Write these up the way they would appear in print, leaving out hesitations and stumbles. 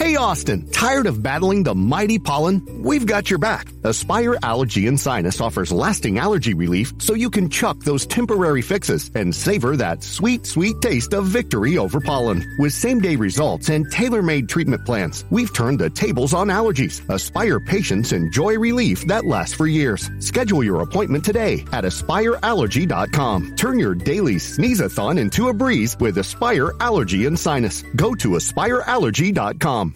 Hey, Austin, tired of battling the mighty pollen? We've got your back. Aspire Allergy and Sinus offers lasting allergy relief so you can chuck those temporary fixes and savor that sweet, sweet taste of victory over pollen. With same-day results and tailor-made treatment plans, we've turned the tables on allergies. Aspire patients enjoy relief that lasts for years. Schedule your appointment today at AspireAllergy.com. Turn your daily sneeze-a-thon into a breeze with Aspire Allergy and Sinus. Go to AspireAllergy.com.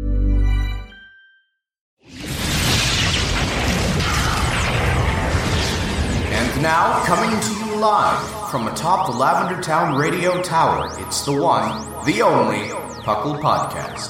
And now, coming to you live from atop the Lavender Town Radio Tower, it's the one, the only, Puckle Podcast.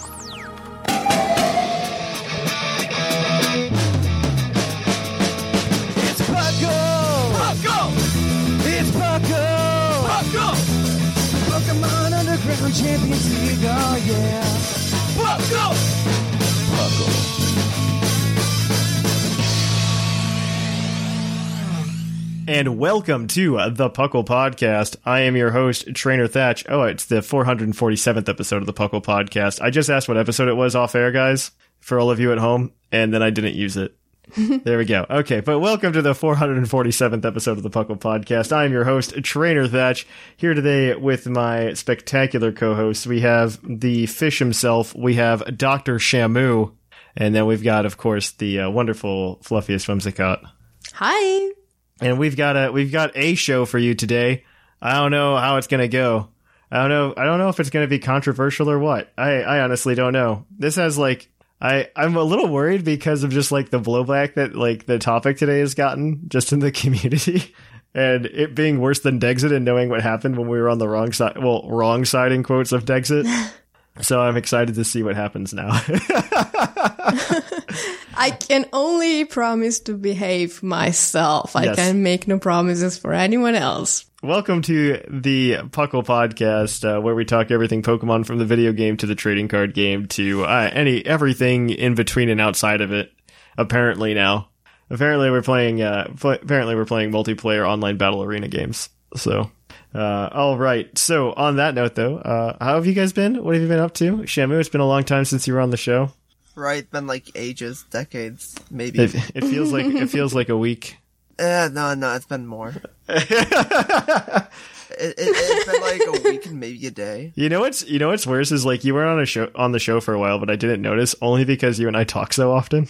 It's Puckle! Puckle! It's Puckle! Puckle! Pokemon Underground Champions League, oh yeah! Puckle! Puckle. And welcome to the Puckle Podcast. I am your host, Trainer Thatch. Oh, it's the 447th episode of the Puckle Podcast. I just asked what episode it was off air, guys, for all of you at home, and then I didn't use it. There we go. Okay, but welcome to the 447th episode of the Puckle Podcast. I am your host, Trainer Thatch, here today with my spectacular co-hosts. We have the fish himself, we have Dr. Shamu, and then we've got, of course, the wonderful, fluffiest Whimsicott. Hi. And we've got a show for you today. I don't know how it's gonna go. I don't know if it's gonna be controversial or what. I honestly don't know. This has I'm a little worried because of just like the blowback that like the topic today has gotten just in the community, and it being worse than Dexit and knowing what happened when we were on the wrong side. Well, wrong side in quotes of Dexit. So I'm excited to see what happens now. I can only promise to behave myself. I can make no promises for anyone else. Welcome to the Puckle Podcast, where we talk everything Pokemon, from the video game to the trading card game to everything in between and outside of it. Apparently we're playing multiplayer online battle arena games. So, all right. So on that note, though, how have you guys been? What have you been up to, Shamu? It's been a long time since you were on the show. Right, it's been like ages, decades, maybe. It feels like a week. No, it's been more. It's been like a week and maybe a day. You know what's worse is like you weren't on the show for a while, but I didn't notice only because you and I talk so often.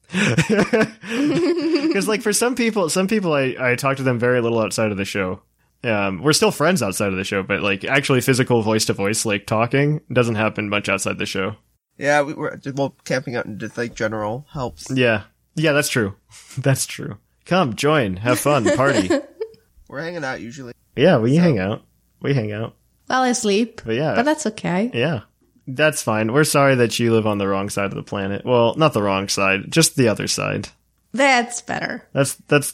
Because like for some people I talk to them very little outside of the show. We're still friends outside of the show, but like actually physical voice to voice like talking doesn't happen much outside the show. Yeah, we're camping out and just like general helps. Yeah, that's true. That's true. Come, join, have fun, party. We're hanging out usually. Yeah, we hang out. Well, I sleep. But that's okay. Yeah, that's fine. We're sorry that you live on the wrong side of the planet. Well, not the wrong side, just the other side. That's better. That's the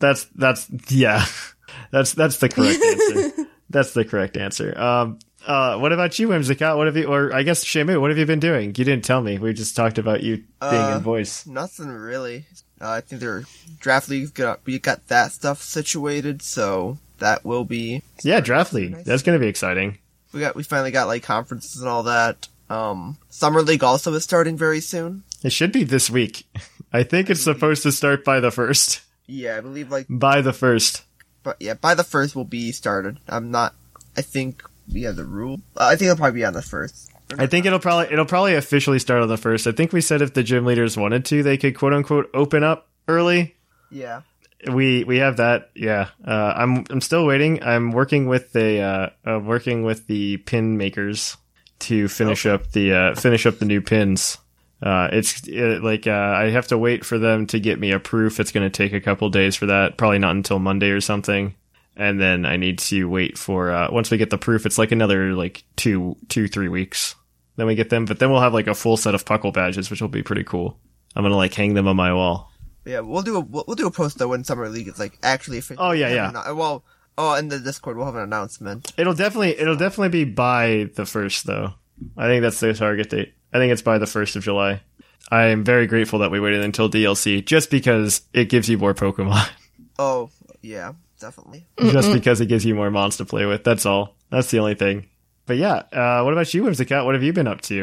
correct answer. That's the correct answer. What about you, Whimsicott? Or I guess Shamu, what have you been doing? You didn't tell me. We just talked about you being in voice. Nothing really. I think their draft league's we got that stuff situated, so that will be... Yeah, draft league. Nice. That's going to be exciting. We finally got like conferences and all that. Summer League also is starting very soon. It should be this week. I think it's supposed to start by the 1st. Yeah, I believe by the 1st. But yeah, by the 1st will be started. I think we have the rule. I think it'll probably be on the 1st. I think it'll probably officially start on the 1st. I think we said if the gym leaders wanted to, they could quote unquote open up early. Yeah. We have that. Yeah. I'm still waiting. I'm working with the pin makers to finish up the new pins. I have to wait for them to get me a proof. It's going to take a couple days for that. Probably not until Monday or something. And then I need to wait for, once we get the proof, it's like another, like, 3 weeks. Then we get them, but then we'll have, like, a full set of Puckle badges, which will be pretty cool. I'm gonna, like, hang them on my wall. Yeah, we'll do a post, though, when Summer League is, like, actually official. Oh, yeah. In the Discord, we'll have an announcement. It'll definitely be by the 1st, though. I think that's the target date. I think it's by the 1st of July. I am very grateful that we waited until DLC, just because it gives you more Pokemon. Oh, yeah. Definitely. Just because it gives you more mons to play with. That's all. That's the only thing. But yeah, what about you, Whimsicott? What have you been up to?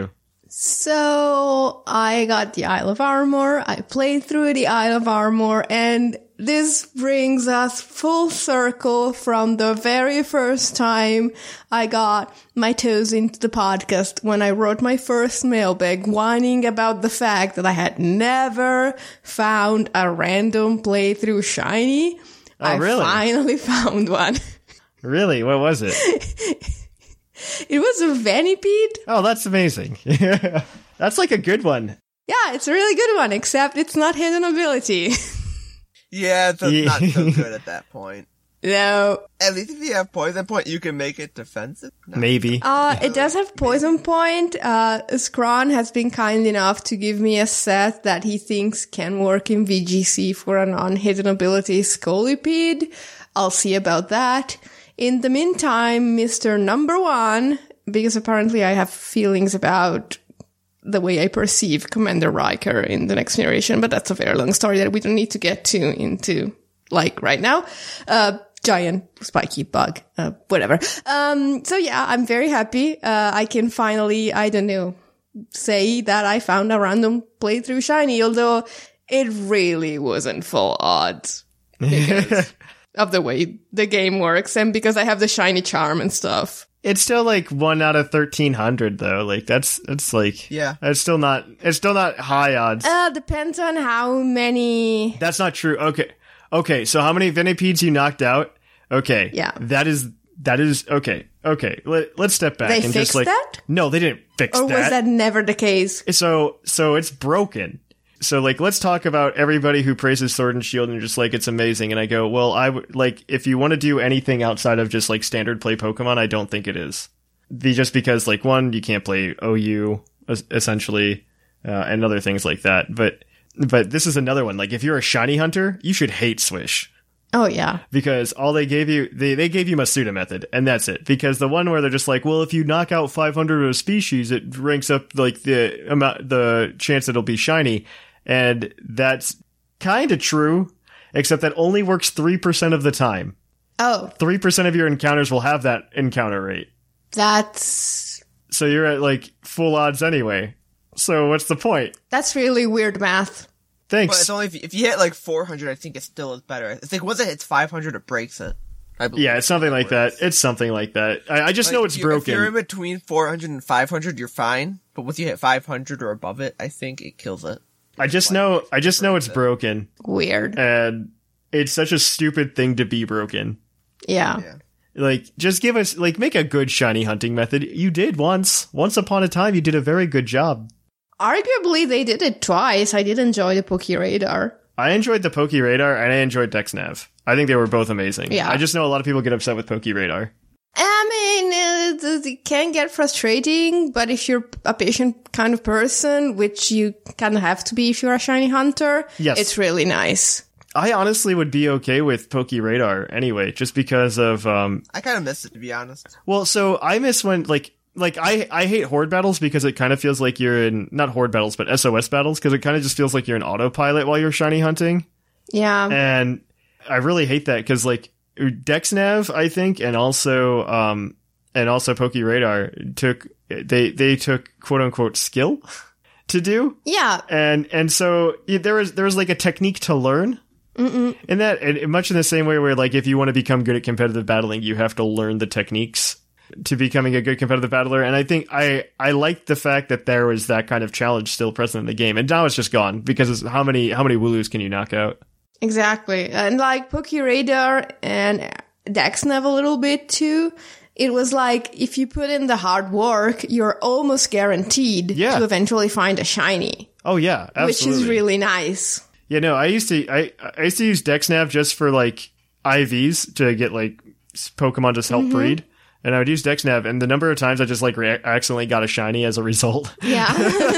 So I got the Isle of Armor, I played through the Isle of Armor, and this brings us full circle from the very first time I got my toes into the podcast when I wrote my first mailbag whining about the fact that I had never found a random playthrough shiny. Oh, really? I finally found one. Really? What was it? It was a Venipede. Oh, that's amazing. That's like a good one. Yeah, it's a really good one, except it's not hidden ability. Yeah, it's not so good at that point. No. At least if you have Poison Point, you can make it defensive. No. Maybe. It does have Poison Point. Scron has been kind enough to give me a set that he thinks can work in VGC for a non-hidden ability Scolipede. I'll see about that. In the meantime, Mr. Number One, because apparently I have feelings about the way I perceive Commander Riker in the next generation, but that's a very long story that we don't need to get into, like, right now. Giant spiky bug, whatever. So yeah, I'm very happy. I can finally, I don't know, say that I found a random playthrough shiny, although it really wasn't full odds. Because of the way the game works and because I have the shiny charm and stuff. It's still like 1 out of 1,300 though. Like it's like, yeah, it's still not high odds. Depends on how many. That's not true. Okay. So how many Venipedes you knocked out? Okay. Yeah. That is okay. Okay. Let's step back. They and fixed just like, that? No, they didn't fix that. Or was that never the case? So it's broken. So, like, let's talk about everybody who praises Sword and Shield and just, like, it's amazing. And I go, well, I would, like, if you want to do anything outside of just, like, standard play Pokemon, I don't think it is. Just because, like, one, you can't play OU, essentially, and other things like that. But this is another one. Like, if you're a shiny hunter, you should hate Swish. Oh, yeah. Because all they gave you, they gave you Masuda method, and that's it. Because the one where they're just like, well, if you knock out 500 of a species, it ranks up, like, the chance it'll be shiny. And that's kind of true, except that only works 3% of the time. Oh. 3% of your encounters will have that encounter rate. That's... So you're at, like, full odds anyway. So what's the point? That's really weird math. Thanks. But it's only if you hit, like, 400, I think it still is better. It's like, once it hits 500, it breaks it. I believe. Yeah, it's something like that. It's something like that. I just know it's broken. If you're in between 400 and 500, you're fine. But once you hit 500 or above it, I think it kills it. I just know it's broken. Weird. And it's such a stupid thing to be broken. Yeah. Like, just give us, like, make a good shiny hunting method. You did once. Once upon a time, you did a very good job. Arguably, they did it twice. I did enjoy the PokeRadar. I enjoyed the PokeRadar, and I enjoyed DexNav. I think they were both amazing. Yeah. I just know a lot of people get upset with PokeRadar. I mean, it can get frustrating, but if you're a patient kind of person, which you kind of have to be if you're a shiny hunter, yes, it's really nice. I honestly would be okay with PokeRadar anyway, just because of... I kind of miss it, to be honest. Well, so I miss when, like I hate horde battles because it kind of feels like you're in... Not horde battles, but SOS battles, because it kind of just feels like you're in autopilot while you're shiny hunting. Yeah. And I really hate that, because, like, DexNav, I think, and also PokeRadar they took quote unquote skill to do. Yeah. And so there was like a technique to learn. In that, and much in the same way where, like, if you want to become good at competitive battling, you have to learn the techniques to becoming a good competitive battler. And I think I liked the fact that there was that kind of challenge still present in the game. And now it's just gone, because how many Wooloos can you knock out? Exactly. And like PokeRadar and DexNav a little bit too, it was like if you put in the hard work, you're almost guaranteed to eventually find a shiny. Oh yeah, absolutely. Which is really nice. Yeah, no, I used to use DexNav just for, like, IVs to get, like, Pokemon to help breed. And I would use DexNav, and the number of times I just, like, accidentally got a shiny as a result. Yeah.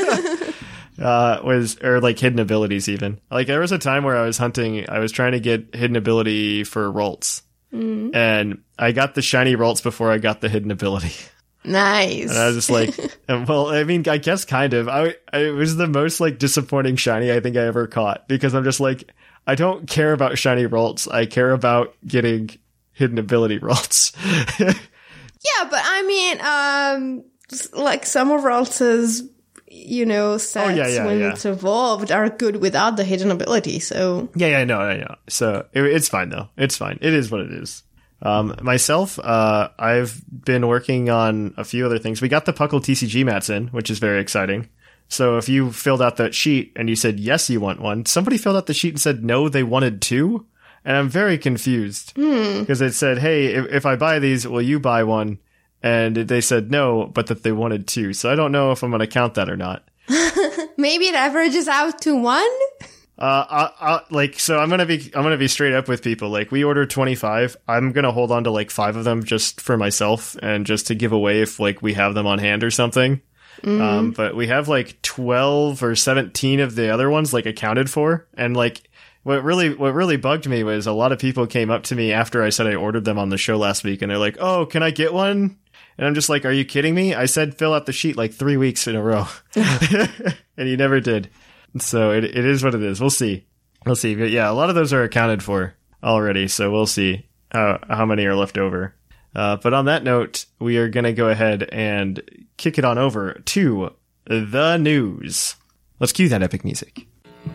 Or like hidden abilities even. Like, there was a time where I was trying to get hidden ability for Ralts. And I got the shiny Ralts before I got the hidden ability. Nice. And I was just like, well, I mean, I guess kind of. It was the most, like, disappointing shiny I think I ever caught, because I'm just like, I don't care about shiny Ralts. I care about getting hidden ability Ralts. Yeah, but I mean, like, some of Ralts' sets when it's evolved are good without the hidden ability. So I know. So it's fine though. It's fine. It is what it is. Myself, I've been working on a few other things. We got the Puckle TCG mats in, which is very exciting. So if you filled out that sheet and you said yes, you want one, somebody filled out the sheet and said no, they wanted two. And I'm very confused because it said, hey, if I buy these, will you buy one? And they said no, but that they wanted two. So I don't know if I'm going to count that or not. Maybe it averages out to one. So I'm going to be straight up with people. Like, we ordered 25. I'm going to hold on to like 5 of them just for myself and just to give away if like we have them on hand or something. But we have like 12 or 17 of the other ones like accounted for. And like, what really bugged me was a lot of people came up to me after I said I ordered them on the show last week, and they're like, "Oh, can I get one?" And I'm just like, "Are you kidding me? I said fill out the sheet like 3 weeks in a row, and you never did." So it is what it is. We'll see. But yeah, a lot of those are accounted for already, so we'll see how many are left over. But on that note, we are gonna go ahead and kick it on over to the news. Let's cue that epic music.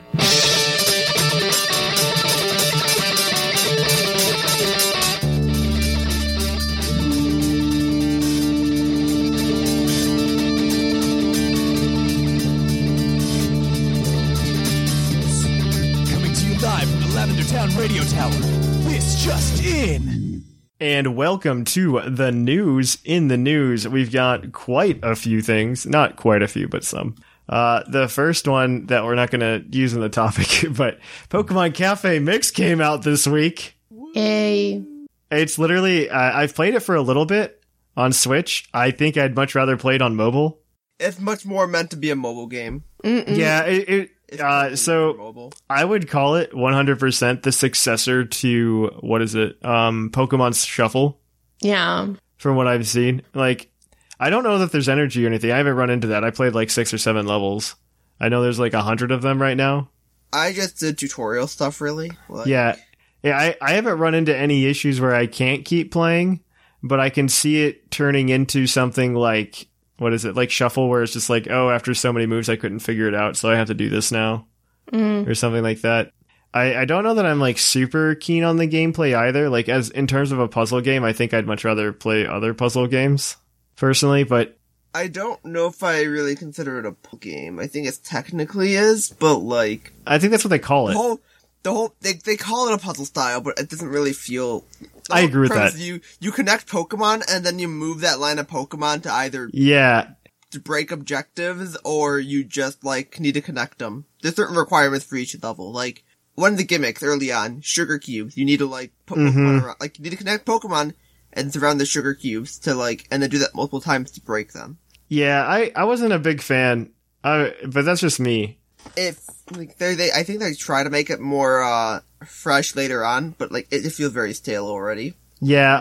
Town Radio Tower. This just in. And welcome to the news. In the news, we've got quite a few things. Not quite a few, but some. The first one that we're not going to use in the topic, but Pokemon Cafe Mix came out this week. Hey. It's literally, I've played it for a little bit on Switch. I think I'd much rather play it on mobile. It's much more meant to be a mobile game. Yeah, so I would call it 100% the successor to, what is it? Pokemon Shuffle. Yeah. From what I've seen. Like, I don't know that there's energy or anything. I haven't run into that. I played like 6 or 7 levels. I know there's like 100 of them right now. I just did tutorial stuff, really. Yeah, I haven't run into any issues where I can't keep playing, but I can see it turning into something like, what is it, like Shuffle, where it's just like, oh, after so many moves I couldn't figure it out, so I have to do this now. Or something like that. I don't know that I'm like super keen on the gameplay either. Like, as in terms of a puzzle game, I think I'd much rather play other puzzle games personally, but I don't know if I really consider it a puzzle game. I think it technically is, but like, I think that's what they call it. They call it a puzzle style, but it doesn't really feel. I agree with that. You connect Pokemon and then you move that line of Pokemon to either to break objectives, or you just like need to connect them. There's certain requirements for each level. Like, one of the gimmicks early on, sugar cubes. You need to like put Pokemon around. Like, you need to connect Pokemon and surround the sugar cubes to like, and then do that multiple times to break them. Yeah, I wasn't a big fan, but that's just me. I think they try to make it more fresh later on, but like it feels very stale already. Yeah,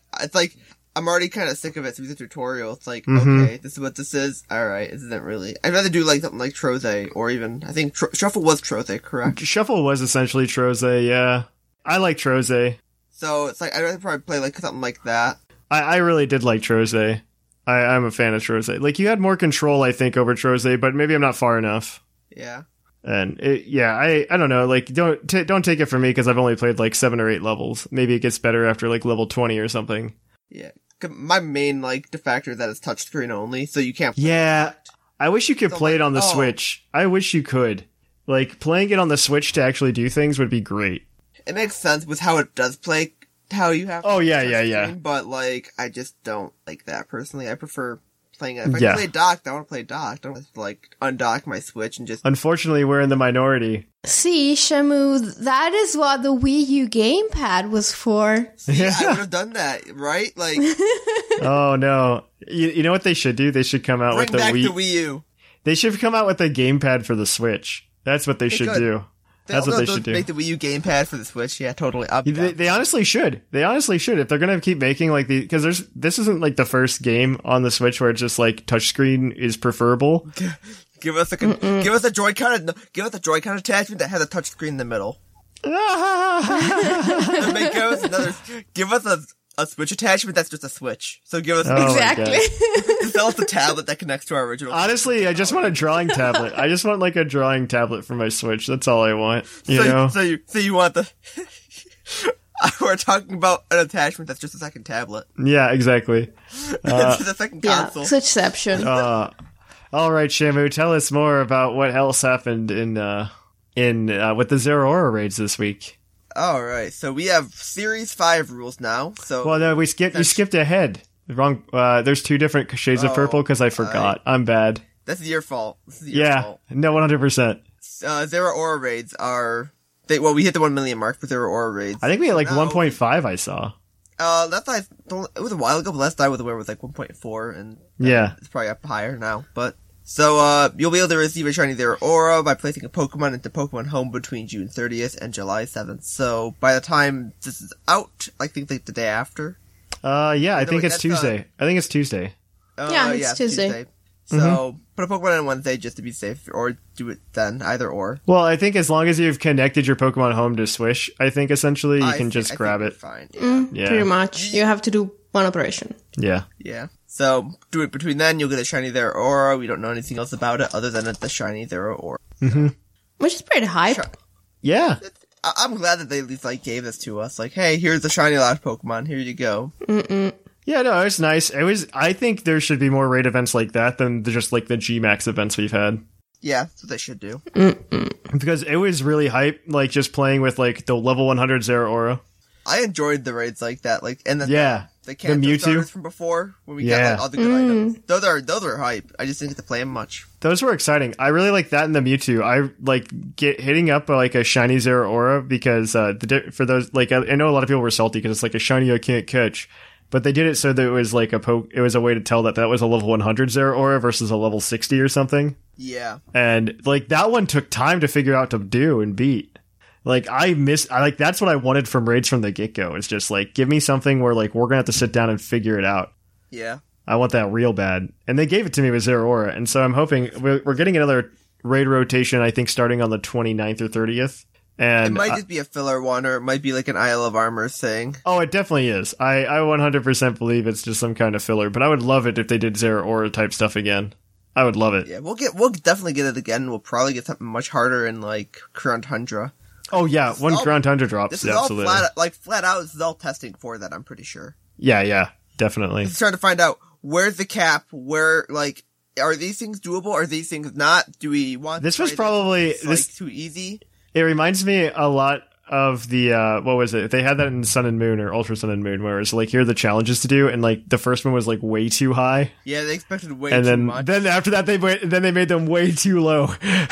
I'm already kind of sick of it through the tutorial. It's like, okay, this is what this is. All right, this isn't really. I'd rather do like something like Troze, or even I think Shuffle was Troze, correct? Shuffle was essentially Troze. Yeah, I like Troze. So it's like I'd rather probably play like something like that. I really did like Troze. I'm a fan of Troze. Like, you had more control, I think, over Troze, but maybe I'm not far enough. Yeah. And I don't know. Like, don't take it from me because I've only played like 7 or 8 levels. Maybe it gets better after like level 20 or something. Yeah. My main like defactor is that it's touchscreen only, so you can't. Yeah. I wish you could play it on the Switch. I wish you could. Like, playing it on the Switch to actually do things would be great. It makes sense with how it does play. How you have. Oh yeah. But like, I just don't like that personally. I prefer playing it. If I play docked, I want to play docked. I don't want to like undock my Switch and just. Unfortunately, we're in the minority. See, Shamu, that is what the Wii U gamepad was for. See, I would have done that, right? Like. Oh no! You know what they should do? They should come out with the Wii U. They should come out with a gamepad for the Switch. That's what they should do. That's what they should do. Make the Wii U gamepad for the Switch. Yeah, totally. They honestly should. They honestly should. If they're gonna keep making like the, because this isn't like the first game on the Switch where it's just like touchscreen is preferable. Give us a Joy-Con attachment that has a touchscreen in the middle. Give us a a Switch attachment that's just a Switch. So give us exactly. sell us the tablet that connects to our original. Honestly, I just want a drawing tablet. I just want like a drawing tablet for my Switch. That's all I want. You know? So you want the? We're talking about an attachment that's just a second tablet. Yeah, exactly. It's a second console. Yeah, Switchception. All right, Shamu, tell us more about what else happened in with the Zero Aura raids this week. All right, so we have Series 5 rules now. So well, no, you skipped ahead. Wrong. There's 2 different shades of purple because I forgot. I'm bad. That's your fault. No, 100%. Zero Aura raids are we hit the 1 million mark for Zero Aura raids. I think we had like 1.5. I saw. It was a while ago, but last I was aware was like 1.4, and it's probably up higher now. But so you'll be able to receive a shiny Zero Aura by placing a Pokemon into Pokemon Home between June 30th and July 7th. So by the time this is out, I think like the day after. I think it's Tuesday. It's Tuesday. It's Tuesday. So put a Pokemon on Wednesday just to be safe, or do it then, either or. Well, I think as long as you've connected your Pokemon Home to Swish, I think essentially you can just grab it. Fine. Yeah. Pretty much. You have to do one operation. Yeah. Yeah. So do it between then. You'll get a shiny Zero Aura. We don't know anything else about it other than the shiny Zero Aura. Mm-hmm. Which is pretty hype. Yeah. I'm glad that they at least like gave this to us. Like, hey, here's the shiny last Pokemon. Here you go. Yeah, no, it was nice. I think there should be more raid events like that than just like the G-Max events we've had. Yeah, that's what they should do. Because it was really hype, like just playing with like the level 100 Zero Aura. I enjoyed the raids like that, like the Mewtwo starters from before when we got like all the good items. Those are hype. I just didn't get to play them much. Those were exciting. I really like that in the Mewtwo. I like hitting up like a shiny Zero Aura because for those like I know a lot of people were salty because it's like a shiny I can't catch. But they did it so that it was like it was a way to tell that was a level 100 Zero Aura versus a level 60 or something. Yeah. And like that one took time to figure out to do and beat. Like that's what I wanted from raids from the get-go. It's just like give me something where like we're going to have to sit down and figure it out. Yeah. I want that real bad. And they gave it to me with Zero Aura. And so I'm hoping we're getting another raid rotation I think starting on the 29th or 30th. And it might just be a filler one, or it might be like an Isle of Armor thing. Oh, it definitely is. I 100% believe it's just some kind of filler, but I would love it if they did Zero Aura type stuff again. I would love it. Yeah, we'll definitely get it again. We'll probably get something much harder in like Crown Tundra. Oh yeah, when Crown Tundra drops, this is absolutely. All flat out. This is all testing for that. I'm pretty sure. Yeah, definitely. It's trying to find out where's the cap. Where like are these things doable? Are these things not? Do we want? This was probably too easy. It reminds me a lot of the what was it? They had that in Sun and Moon or Ultra Sun and Moon, where it's like here are the challenges to do, and like the first one was like way too high. Yeah, they expected way too much. Then after that, they made them way too low.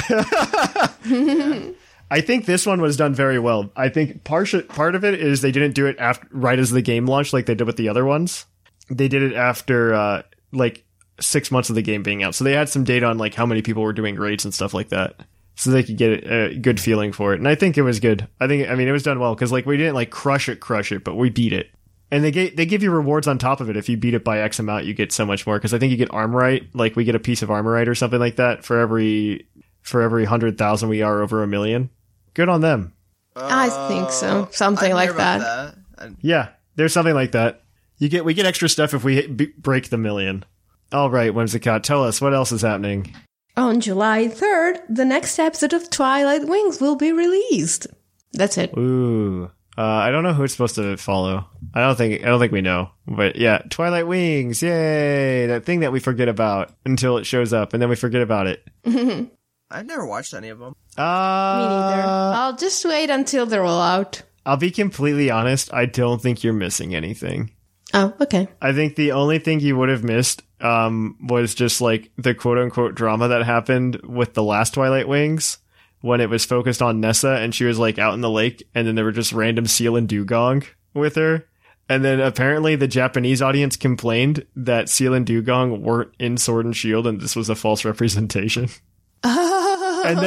Yeah. I think this one was done very well. I think part of it is they didn't do it right as the game launched like they did with the other ones. They did it after like 6 months of the game being out, so they had some data on like how many people were doing raids and stuff like that. So they could get a good feeling for it. And I think it was good. I mean, it was done well because like we didn't like crush it, but we beat it. And they give you rewards on top of it. If you beat it by X amount, you get so much more. Because I think you get Armorite. Like we get a piece of Armorite or something like that for every 100,000 we are over 1 million. Good on them. I think so. Something like that. Yeah, there's something like that. We get extra stuff if we break the 1 million. All right, Whimsicott, tell us what else is happening. On July 3rd, the next episode of Twilight Wings will be released. That's it. Ooh. I don't know who it's supposed to follow. I don't think we know. But yeah, Twilight Wings, yay! That thing that we forget about until it shows up, and then we forget about it. I've never watched any of them. Me neither. I'll just wait until they're all out. I'll be completely honest, I don't think you're missing anything. Oh, okay. I think the only thing you would have missed was just like the quote-unquote drama that happened with the last Twilight Wings when it was focused on Nessa and she was like out in the lake and then there were just random Seal and Dugong with her. And then apparently the Japanese audience complained that Seal and Dugong weren't in Sword and Shield and this was a false representation. And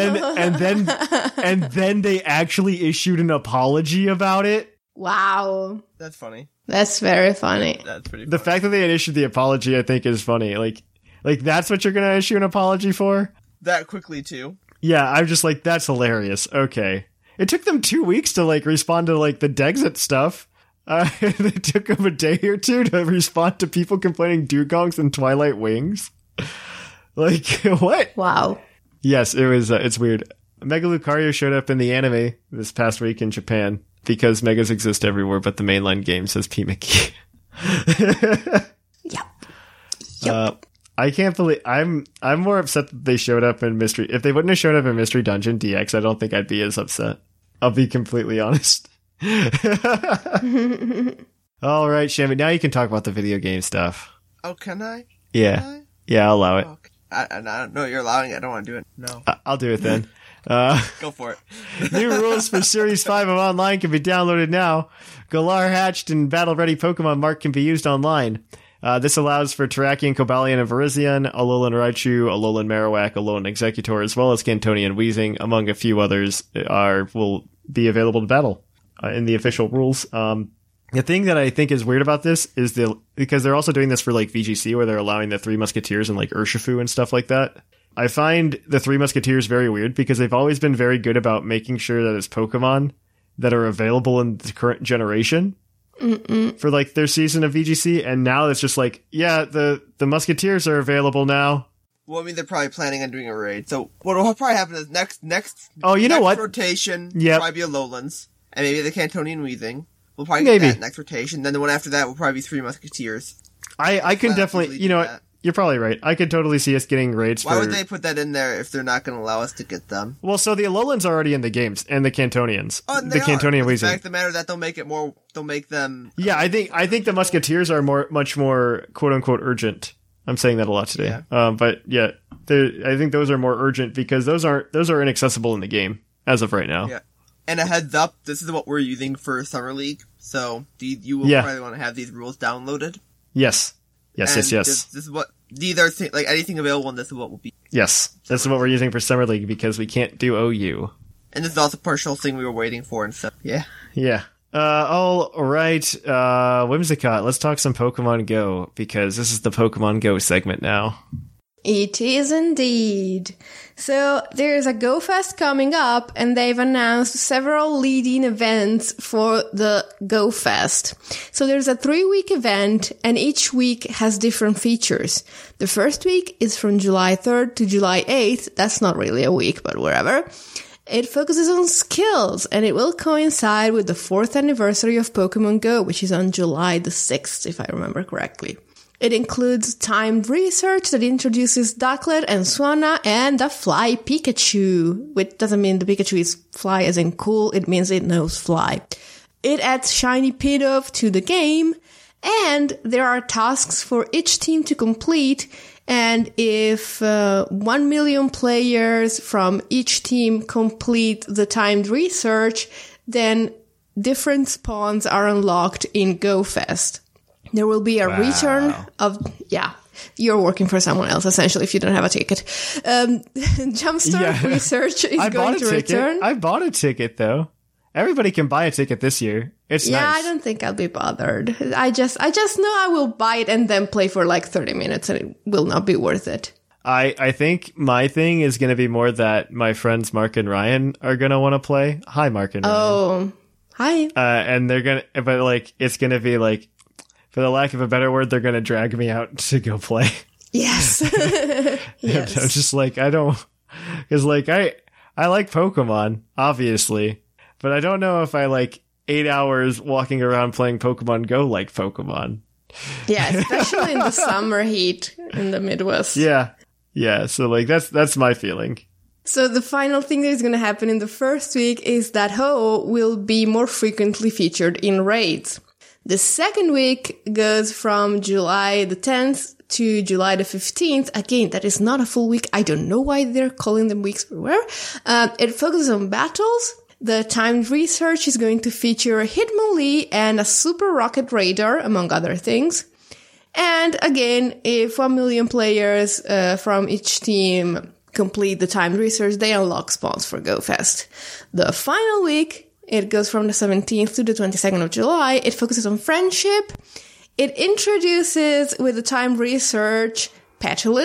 then they actually issued an apology about it. Wow. That's funny. That's very funny. That's pretty funny. The fact that they had issued the apology, I think, is funny. Like that's what you're going to issue an apology for? That quickly, too. Yeah, I'm just like, that's hilarious. Okay. It took them 2 weeks to, like, respond to, like, the Dexit stuff. It took them a day or two to respond to people complaining dugongs and Twilight Wings. Like, what? Wow. Yes, it was. It's weird. Mega Lucario showed up in the anime this past week in Japan because Megas exist everywhere, but the mainline game says P. Mickey. Yep. I can't believe I'm more upset that they showed up in Mystery. If they wouldn't have showed up in Mystery Dungeon DX, I don't think I'd be as upset. I'll be completely honest. All right, Shammy, now you can talk about the video game stuff. Oh, can I? Yeah. Can I? Yeah, I'll allow it. Okay. I don't know what you're allowing. I don't want to do it. No. I'll do it then. Go for it. New rules for Series 5 of Online can be downloaded now. Galar hatched and battle-ready Pokemon Mark can be used online. This allows for Terrakion, Cobalion, and Virizion, Alolan Raichu, Alolan Marowak, Alolan Exeggutor, as well as Cantonian Weezing, among a few others, will be available to battle in the official rules. The thing that I think is weird about this is because they're also doing this for like VGC, where they're allowing the Three Musketeers and like Urshifu and stuff like that. I find the Three Musketeers very weird because they've always been very good about making sure that it's Pokemon that are available in the current generation for like their season of VGC, and now it's just like, yeah, the Musketeers are available now. Well, I mean, they're probably planning on doing a raid. So what will probably happen is next rotation, probably be Alolans, and maybe the Cantonian Weezing. We'll probably get that next rotation. Then the one after that will probably be Three Musketeers. I can definitely, you know what? You're probably right. I could totally see us getting raids. Why would they put that in there if they're not going to allow us to get them? Well, so the Alolans are already in the games, and the Cantonians. Oh, and the Cantonian Weezing. The fact of the matter that they'll make them. Yeah, I think the Musketeers are much more quote unquote urgent. I'm saying that a lot today. Yeah. But yeah, I think those are more urgent because those are inaccessible in the game as of right now. Yeah. And a heads up, this is what we're using for Summer League, so you will probably want to have these rules downloaded. Yes. Yes. This is what these are like anything available, and this is what will be. Yes, this is what we're using for Summer League because we can't do OU. And this is also a partial thing we were waiting for and stuff. Yeah. Yeah. All right. Whimsicott, let's talk some Pokemon Go because this is the Pokemon Go segment now. It is indeed. So there's a Go Fest coming up, and they've announced several leading events for the Go Fest. So there's a 3-week event, and each week has different features. The first week is from July 3rd to July 8th. That's not really a week, but whatever. It focuses on skills, and it will coincide with the 4th anniversary of Pokemon Go, which is on July the 6th, if I remember correctly. It includes timed research that introduces Ducklet and Swanna and the Fly Pikachu, which doesn't mean the Pikachu is fly as in cool, it means it knows fly. It adds Shiny Pidove to the game, and there are tasks for each team to complete, and if 1 million players from each team complete the timed research, then different spawns are unlocked in GoFest. There will be a return of, you're working for someone else, essentially, if you don't have a ticket. Jumpstart Research is going to return. I bought a ticket, though. Everybody can buy a ticket this year. It's nice. I don't think I'll be bothered. I just know I will buy it and then play for like 30 minutes, and it will not be worth it. I think my thing is going to be more that my friends Mark and Ryan are going to want to play. Hi, Mark and Ryan. Oh, hi. And they're going to, but like, it's going to be like, for the lack of a better word, they're going to drag me out to go play. Yes. Yes. I'm just like, I don't, because like, I like Pokemon, obviously, but I don't know if I like 8 hours walking around playing Pokemon Go like Pokemon. Yeah, especially in the summer heat in the Midwest. Yeah. Yeah. So like, that's my feeling. So the final thing that is going to happen in the first week is that Ho will be more frequently featured in raids. The second week goes from July the 10th to July the 15th. Again, that is not a full week. I don't know why they're calling them weeks everywhere. It focuses on battles. The timed research is going to feature Hitmonlee and a Super Rocket Radar, among other things. And again, if 1 million players from each team complete the timed research, they unlock spawns for GoFest. The final week, it goes from the 17th to the 22nd of July. It focuses on friendship. It introduces, with the timed research, Petilil,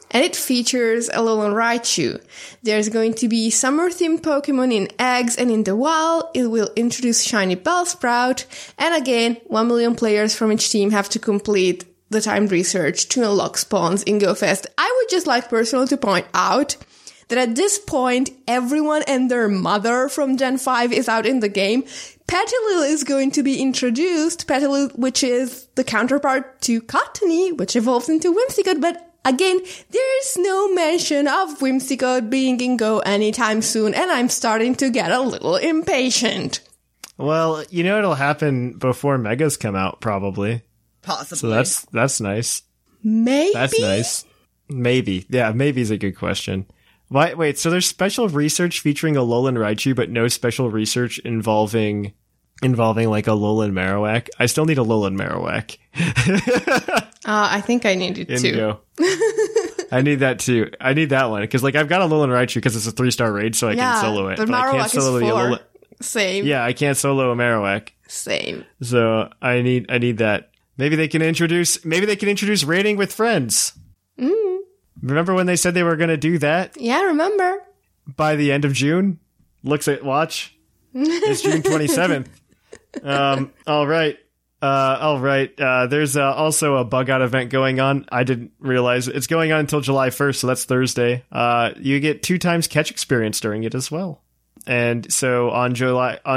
and it features Alolan Raichu. There's going to be summer-themed Pokemon in eggs and in the wild. It will introduce Shiny Bellsprout, and again, 1 million players from each team have to complete the timed research to unlock spawns in GoFest. I would just like personally to point out that at this point, everyone and their mother from Gen 5 is out in the game. Petilil is going to be introduced, Petilil, which is the counterpart to Cottony, which evolves into Whimsicott, but again, there's no mention of Whimsicott being in Go anytime soon, and I'm starting to get a little impatient. Well, it'll happen before Megas come out, probably. Possibly. So that's nice. Maybe? That's nice. Maybe. Yeah, maybe is a good question. Wait, so there's special research featuring Alolan Raichu, but no special research involving like Alolan Marowak? I still need Alolan Marowak. I think I need it too. I need that too. I need that one, because I've got Alolan Raichu because it's a 3-star raid, so I can solo it. But Marowak I can't solo is 4. Alolan. Same. Yeah, I can't solo a Marowak. Same. So I need that. Maybe they can introduce raiding with friends. Remember when they said they were going to do that? Yeah, remember. By the end of June? Watch. It's June 27th. All right. There's also a bug out event going on. I didn't realize it's going on until July 1st, so that's Thursday. You get 2 times catch experience during it as well. And so on June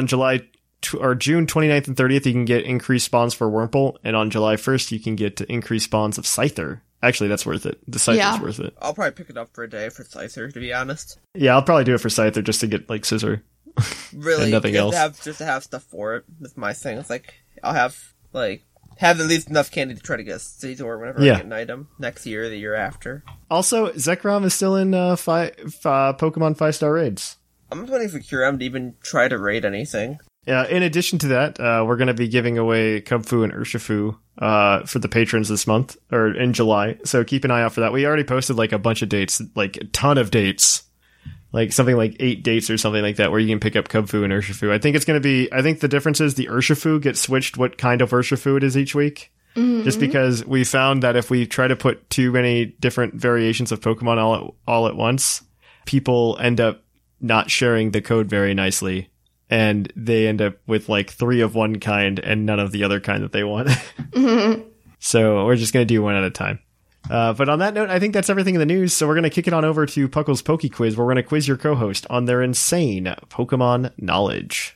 29th and 30th, you can get increased spawns for Wurmple, and on July 1st, you can get increased spawns of Scyther. Actually, that's worth it. The Scyther's worth it. I'll probably pick it up for a day for Scyther, to be honest. Yeah, I'll probably do it for Scyther just to get, Scissor. Really? And nothing else. Just to have stuff for it. That's my thing. It's I'll have at least enough candy to try to get a Scizor whenever I get an item next year or the year after. Also, Zekrom is still in Pokemon 5-star raids. I'm just waiting for Kyurem to even try to raid anything. Yeah, in addition to that, we're going to be giving away Kubfu and Urshifu for the patrons this month, or in July, so keep an eye out for that. We already posted a bunch of dates, a ton of dates, something like 8 dates or something like that, where you can pick up Kubfu and Urshifu. I think the difference is the Urshifu gets switched what kind of Urshifu it is each week. Mm-hmm. Just because we found that if we try to put too many different variations of Pokemon all at once, people end up not sharing the code very nicely. And they end up with 3 of one kind and none of the other kind that they want. Mm-hmm. So we're just going to do one at a time. But on that note, I think that's everything in the news. So we're going to kick it on over to Puckle's Poke Quiz, where we're going to quiz your co-host on their insane Pokemon knowledge.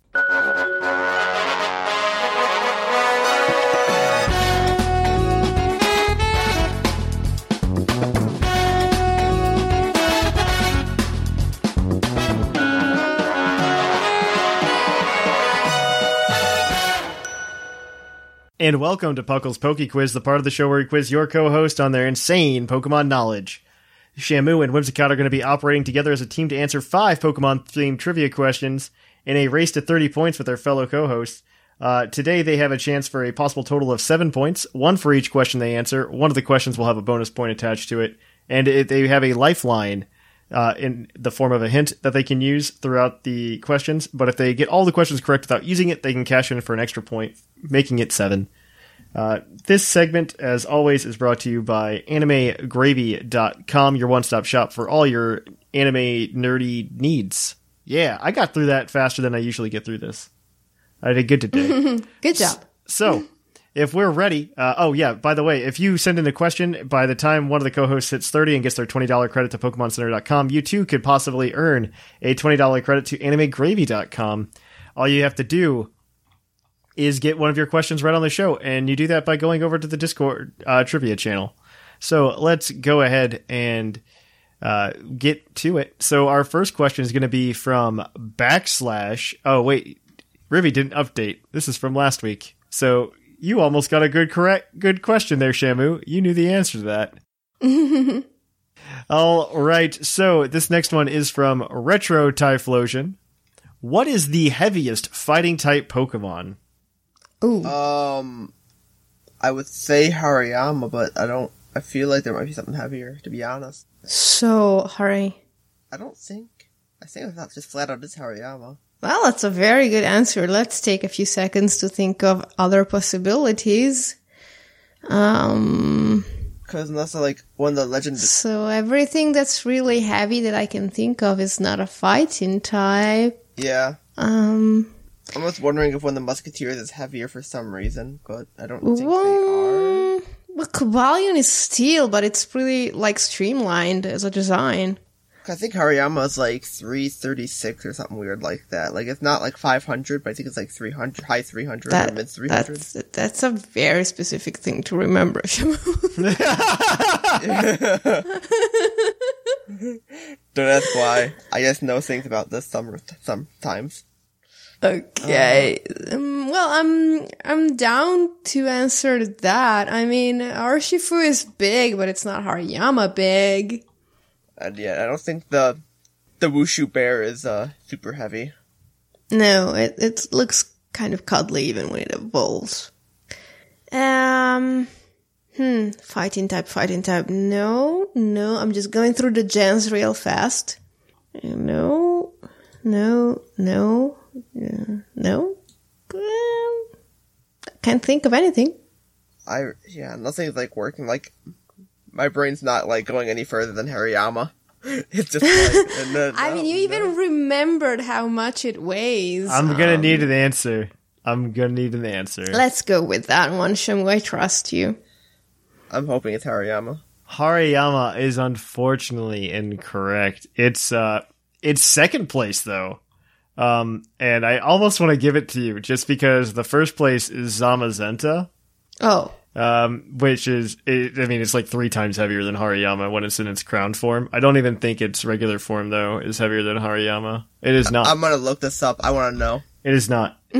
And welcome to Puckle's Poke Quiz, the part of the show where we quiz your co-host on their insane Pokemon knowledge. Shamu and Whimsicott are going to be operating together as a team to answer 5 Pokemon-themed trivia questions in a race to 30 points with their fellow co-hosts. Today they have a chance for a possible total of 7 points, 1 for each question they answer. One of the questions will have a bonus point attached to it, and they have a lifeline in the form of a hint that they can use throughout the questions, but if they get all the questions correct without using it, they can cash in for an extra point, making it 7. This segment, as always, is brought to you by AnimeGravy.com, your one-stop shop for all your anime nerdy needs. Yeah, I got through that faster than I usually get through this. I did good today. Good job. So, if we're ready, by the way, if you send in a question, by the time one of the co-hosts hits 30 and gets their $20 credit to PokemonCenter.com, you too could possibly earn a $20 credit to AnimeGravy.com. All you have to do is get one of your questions read on the show, and you do that by going over to the Discord trivia channel. So let's go ahead and get to it. So our first question is going to be from / oh wait, Rivy didn't update. This is from last week. So you almost got a good question there, Shamu. You knew the answer to that. All right. So this next one is from Retro Typhlosion. What is the heaviest fighting type Pokemon? Ooh. I would say Hariyama, but I feel like there might be something heavier, to be honest. So, Hari. I think it's just flat out is Hariyama. Well, that's a very good answer. Let's take a few seconds to think of other possibilities. Because unless like one of the legends. So everything that's really heavy that I can think of is not a fighting type. Yeah. I was wondering if one of the Musketeers is heavier for some reason, but I don't think they are. Well, Cobalion is steel, but it's pretty like streamlined as a design. I think Hariyama is like 336 or something weird like that. Like, it's not like 500, but I think it's like 300, high 300 or mid 300. That's a very specific thing to remember, Shamu. So that's why I just know things about this sometimes. Okay. Well, I'm down to answer that. I mean, Urshifu is big, but it's not Hariyama big. And yeah, I don't think the Wushu bear is super heavy. No, it looks kind of cuddly even when it evolves. Fighting type. No, I'm just going through the gens real fast. No. Can't think of anything. Nothing's like working. Like, my brain's not like going any further than Hariyama. It's just like, I mean, you even remembered how much it weighs. I'm gonna need an answer. Let's go with that one, Shamu. I trust you. I'm hoping it's Hariyama. Hariyama is unfortunately incorrect. It's second place though. And I almost want to give it to you just because the first place is Zamazenta. Oh. Which is, it's like 3 times heavier than Hariyama when it's in its crown form. I don't even think its regular form, though, is heavier than Hariyama. It is not. I'm gonna look this up. I want to know. It is not. So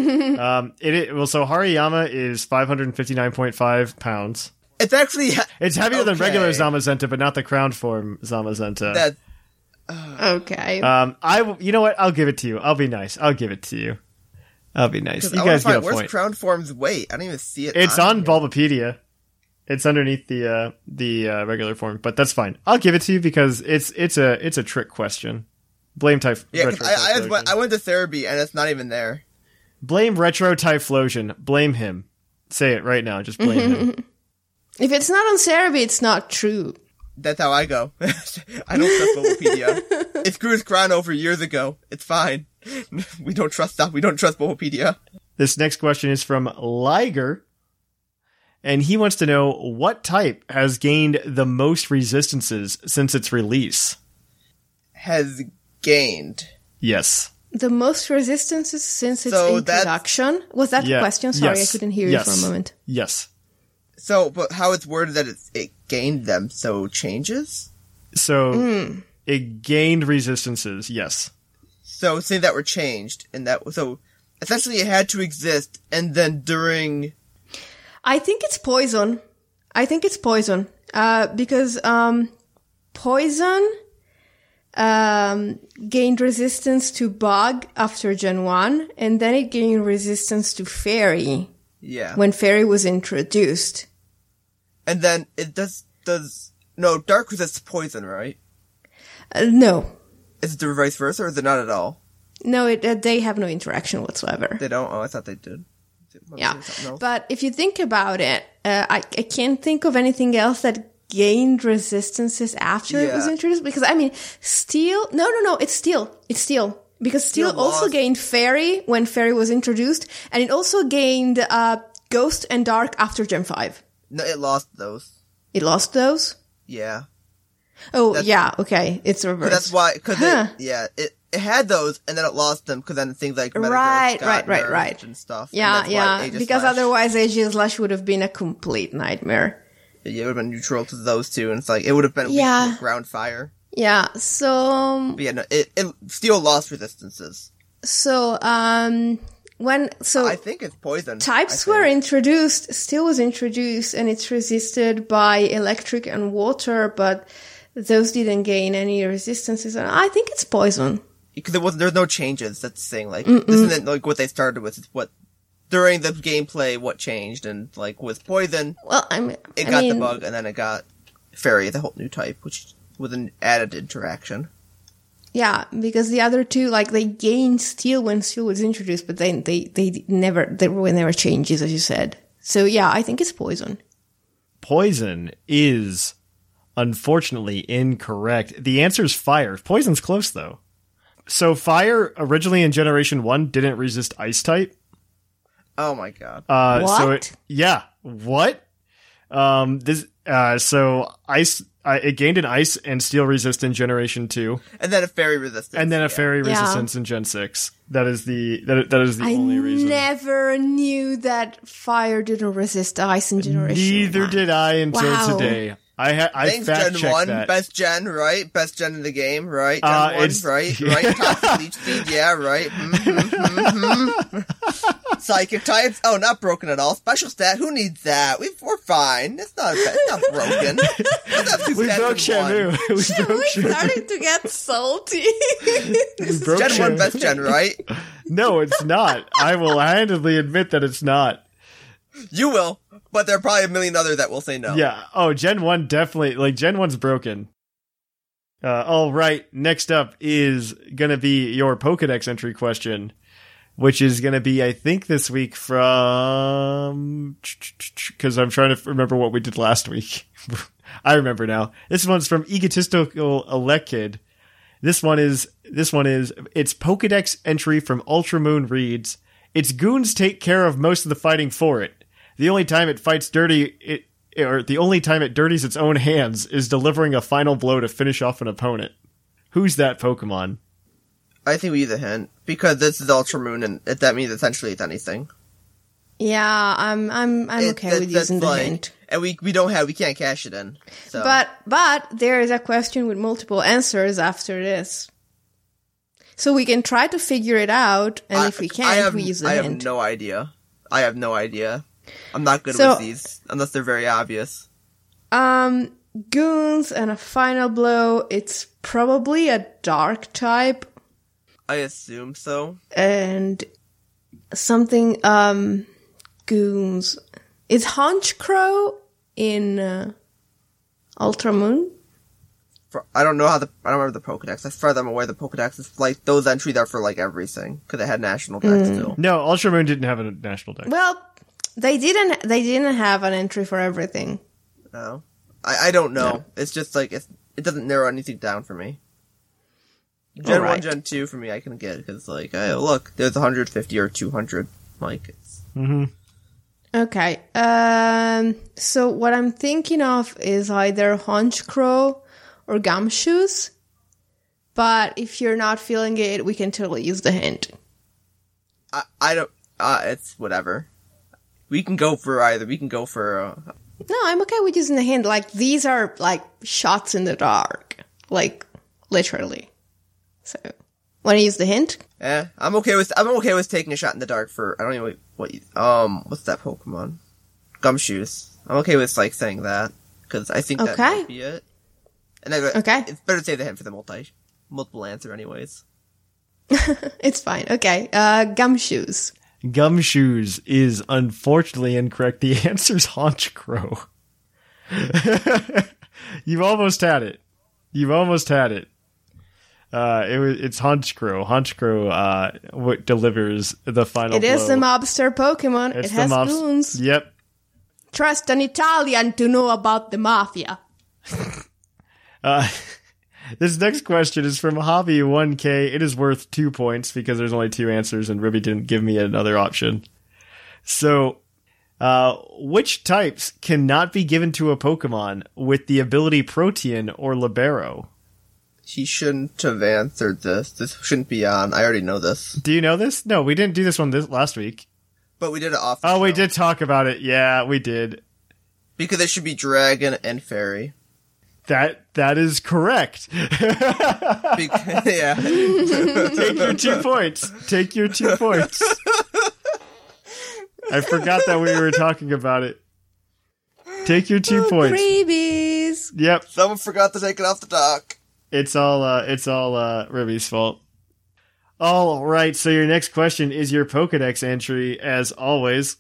Hariyama is 559.5 pounds. It's actually... It's heavier than regular Zamazenta, but not the crown form Zamazenta. Okay. You know what? I'll give it to you. I'll be nice. I'll give it to you. I'll be nice. You guys get a point. Where's crown form's weight? I don't even see it. It's on Bulbapedia. It's underneath the regular form, but that's fine. I'll give it to you because it's a trick question. Blame type. Yeah, I went to Therapy and it's not even there. Blame Retro Typhlosion. Blame him. Say it right now. Just blame him. If it's not on Cerebi, it's not true. That's how I go. I don't trust Bulbapedia. It screwed its crown over years ago. It's fine. We don't trust stuff. We don't trust Bulbapedia. This next question is from Liger, and he wants to know what type has gained the most resistances since its release. Has gained. Yes. The most resistances since its introduction? Was that the question? Sorry, I couldn't hear you for a moment. Yes. So, but how it's worded that it gained them, so changes? So, it gained resistances, yes. So, say that were changed, and so, essentially it had to exist, and then during... I think it's poison. Because, poison, gained resistance to bug after Gen 1, and then it gained resistance to fairy. Yeah. When fairy was introduced. And then it no, dark resists poison, right? No. Is it the vice versa, or is it not at all? No, they have no interaction whatsoever. They don't? Oh, I thought they did. Yeah. But if you think about it, I can't think of anything else that gained resistances after it was introduced. Because, I mean, steel... No, it's steel. It's steel. Because steel also gained fairy when fairy was introduced, and it also gained ghost and dark after Gen 5. No, it lost those. It lost those? Yeah. Oh, okay. It's reversed. That's why, because it had those, and then it lost them, because then things like right. and stuff. Yeah. Because otherwise Aegislash would have been a complete nightmare. Yeah, it would have been neutral to those two, and it's like, it would have been weak to ground fire. Yeah, so... But yeah, no, it still lost resistances. So, I think it's poison. Types were introduced, steel was introduced, and it's resisted by electric and water, but those didn't gain any resistances. And I think it's poison. Because there's no changes, that's the thing. Like, this isn't like what they started with, it's what... During the gameplay, what changed, and like, with poison, it got the bug, and then it got fairy, the whole new type, which... with an added interaction. Yeah, because the other two, like, they gained steel when steel was introduced, but then there were never changes, as you said. So yeah, I think it's poison. poison is unfortunately incorrect. The answer is fire. Poison's close, though. So fire, originally in Generation 1, didn't resist ice type. Oh my god. What? What? So ice, it gained an ice and steel resist in Generation 2. And then a fairy resistance. And then a fairy resistance in Gen 6. That is the only reason. I never knew that fire didn't resist ice in Generation 1. Neither did I until today. I fact checked Gen 1, that. best gen, right? Best gen in the game, right? Gen 1, right? Yeah. Right? Toxic leech speed, yeah, right? Psychic types? Oh, not broken at all. Special stat? Who needs that? We're fine. It's not broken. We broke Shamu. We're starting to get salty. Gen 1 best gen, right? No, it's not. I will handedly admit that it's not. You will, but there are probably a million other that will say no. Yeah. Oh, Gen 1 definitely. Like, Gen 1's broken. All right. Next up is going to be your Pokedex entry question, which is going to be, I think, this week from... Because I'm trying to remember what we did last week. I remember now. This one's from Egotistical Elekid. This one is, its Pokedex entry from Ultramoon reads, its goons take care of most of the fighting for it. The only time it fights dirty, the only time it dirties its own hands is delivering a final blow to finish off an opponent. Who's that Pokemon? I think we use a hint because this is Ultramoon, and that means essentially it's anything. Yeah, I'm okay with using the hint. And we can't cash it in. So. But there is a question with multiple answers after this. So we can try to figure it out, and if we can't, we use the hint. I have no idea. I'm not good with these, unless they're very obvious. Goons and a final blow, it's probably a dark type. I assume so. And something, goons. Is Honchkrow in Ultramoon? I don't remember the Pokedex. As far as I'm aware, the Pokedex is like, those entries are for like everything. Cause it had national dex still. No, Ultramoon didn't have a national dex. Well, they didn't have an entry for everything. No. I don't know. No. It's just like, it doesn't narrow anything down for me. Gen 1, Gen 2 for me I can get, cause like, oh look, there's 150 or 200. Like, it's... Mm-hmm. Okay. So what I'm thinking of is either Honchkrow or Gumshoes, but if you're not feeling it, we can totally use the hint. I don't, it's whatever. We can go for either. We can go for, No, I'm okay with using the hint. Like, these are, like, shots in the dark. Like, literally. So, want to use the hint? Yeah, I'm okay with taking a shot in the dark for, I don't know what's that Pokemon? Gumshoes. I'm okay with, like, saying that, because I think that might be it. And it's better to say the hint for the multiple answer anyways. It's fine. Okay. Gumshoes. Gumshoes is unfortunately incorrect. The answer's Honchkrow. You've almost had it. It's Honchkrow. Honchkrow delivers the final blow. It is the mobster Pokemon. It has goons. Yep. Trust an Italian to know about the mafia. This next question is from Hobby1K. It is worth 2 points because there's only 2 answers and Ruby didn't give me another option. So, which types cannot be given to a Pokemon with the ability Protean or Libero? He shouldn't have answered this. This shouldn't be on. I already know this. Do you know this? No, we didn't do this one last week. But we did it off. We did talk about it. Yeah, we did. Because it should be Dragon and Fairy. That is correct. Yeah. Take your 2 points. I forgot that we were talking about it. Take your 2 points. Freebies. Yep. Someone forgot to take it off the dock. It's all Ruby's fault. All right. So your next question is your Pokedex entry, as always.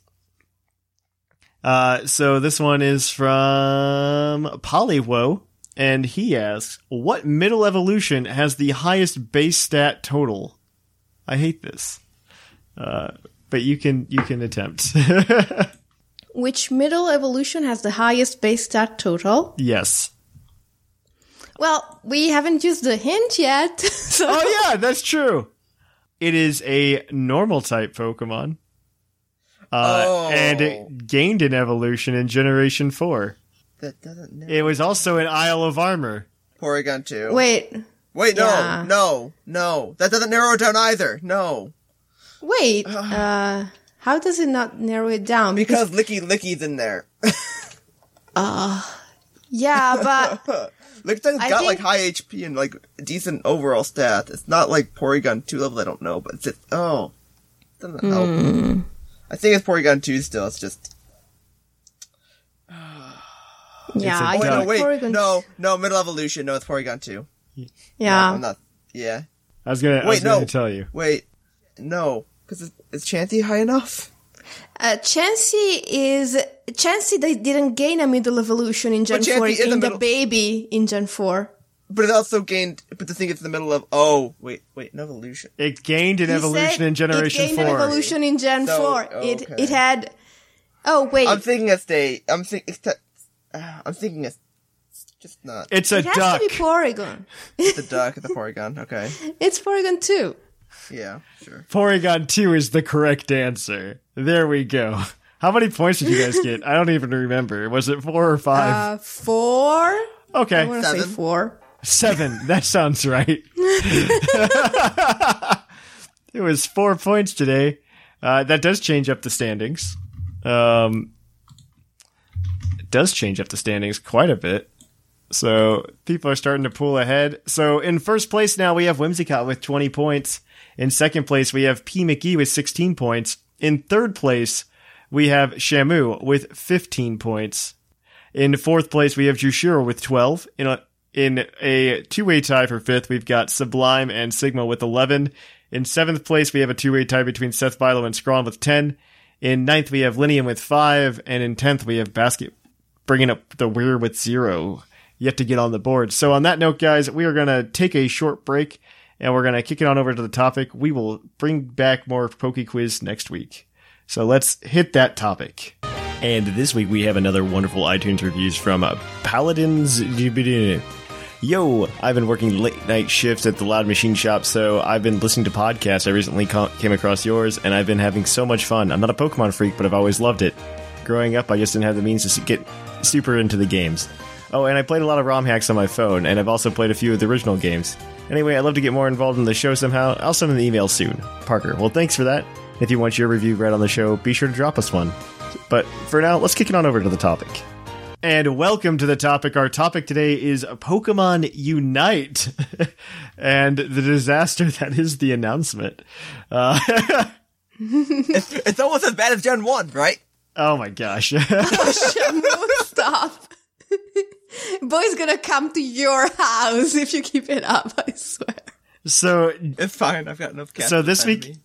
So this one is from Polywo, and he asks, what middle evolution has the highest base stat total? I hate this. But you can attempt. which middle evolution has the highest base stat total? Yes. Well, we haven't used the hint yet. So. Oh yeah, that's true. It is a normal type Pokemon. And it gained an evolution in Generation 4. That doesn't know. It was also an Isle of Armor. Porygon 2. Wait, no. That doesn't narrow it down either. No. Wait, how does it not narrow it down? Because Licky's in there. Yeah, but... Lickity's got, like, high HP and, like, decent overall stats. It's not like Porygon 2 level, I don't know, but it's just... Oh. Doesn't help. I think it's Porygon 2 still, it's just... Yeah, I know, wait. No, middle evolution. No, it's Porygon 2. Yeah. No, I'm not... Yeah. I was gonna tell you. Wait. No. Because is Chansey high enough? Chansey, they didn't gain a middle evolution in Gen 4. It gained a baby in Gen 4. But it also gained... But the thing is in the middle of... Oh, wait, an evolution. It gained an evolution in Generation 4. It gained an evolution in Gen 4. Okay. It had... Oh, wait. I'm thinking it's just not... It's a duck. It has to be Porygon. It's a duck, it's a Porygon, okay. It's Porygon 2. Yeah, sure. Porygon 2 is the correct answer. There we go. How many points did you guys get? I don't even remember. Was it 4 or 5? 4. Okay. I want to say 4. 7. That sounds right. It was 4 points today. That does change up the standings. It does change up the standings quite a bit. So people are starting to pull ahead. So in first place now we have Whimsicott with 20 points. In second place we have P. McGee with 16 points. In third place we have Shamu with 15 points. In fourth place we have Jushiro with 12. In a two-way tie for fifth, we've got Sublime and Sigma with 11. In seventh place, we have a two-way tie between Seth Bilo and Scrawn with 10. In ninth, we have Linium with 5. And in 10th, we have Basket bringing up the rear with 0. Yet to get on the board. So on that note, guys, we are going to take a short break, and we're going to kick it on over to the topic. We will bring back more Poke Quiz next week. So let's hit that topic. And this week, we have another wonderful iTunes reviews from Paladins. Yo, I've been working late night shifts at the Loud Machine Shop, so I've been listening to podcasts. I recently came across yours, and I've been having so much fun. I'm not a Pokemon freak, but I've always loved it. Growing up, I just didn't have the means to get super into the games. Oh, and I played a lot of ROM hacks on my phone, and I've also played a few of the original games. Anyway, I'd love to get more involved in the show somehow. I'll send an email soon. Parker, well, thanks for that. If you want your review read on the show, be sure to drop us one. But for now, let's kick it on over to the topic. And welcome to the topic. Our topic today is Pokemon Unite and the disaster that is the announcement. It's almost as bad as Gen 1, right? Oh my gosh. Stop. Boy's gonna come to your house if you keep it up, I swear. So it's fine. I've got enough cats. So this week,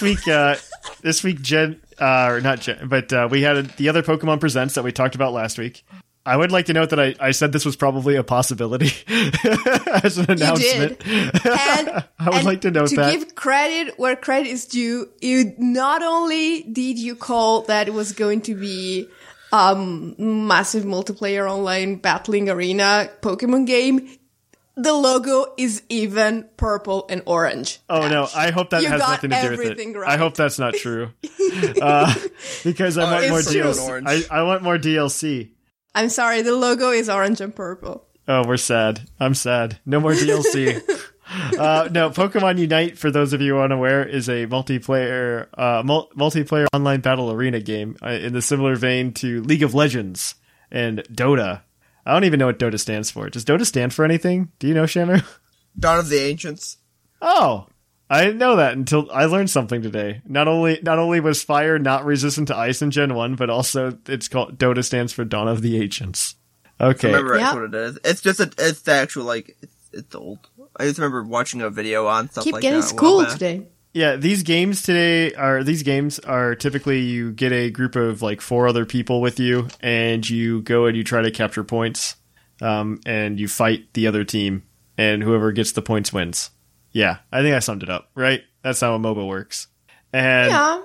Jen, or not Jen, but we had the other Pokemon Presents that we talked about last week. I would like to note that I said this was probably a possibility as an announcement. You did. And, I would like to note that. To give credit where credit is due, you not only did you call that it was going to be massive multiplayer online battling arena Pokemon game, the logo is even purple and orange. Oh no, I hope that has nothing to do with it. Right. I hope that's not true. Because I want more DLC. I want more DLC. I'm sorry, the logo is orange and purple. Oh, we're sad. I'm sad. No more DLC. No, Pokemon Unite, for those of you unaware, is a multiplayer online battle arena game in the similar vein to League of Legends and Dota. I don't even know what Dota stands for. Does Dota stand for anything? Do you know, Shamu? Dawn of the Ancients. Oh, I didn't know that until I learned something today. Not only was fire not resistant to ice in Gen 1, but also it's called Dota stands for Dawn of the Ancients. Okay. I remember that's what it is. It's just it's the actual, like, it's old. I just remember watching a video on stuff like that. Keep getting school today. Yeah, these games are typically you get a group of like 4 other people with you, and you go and you try to capture points, and you fight the other team, and whoever gets the points wins. Yeah, I think I summed it up, right? That's how a MOBA works. And yeah.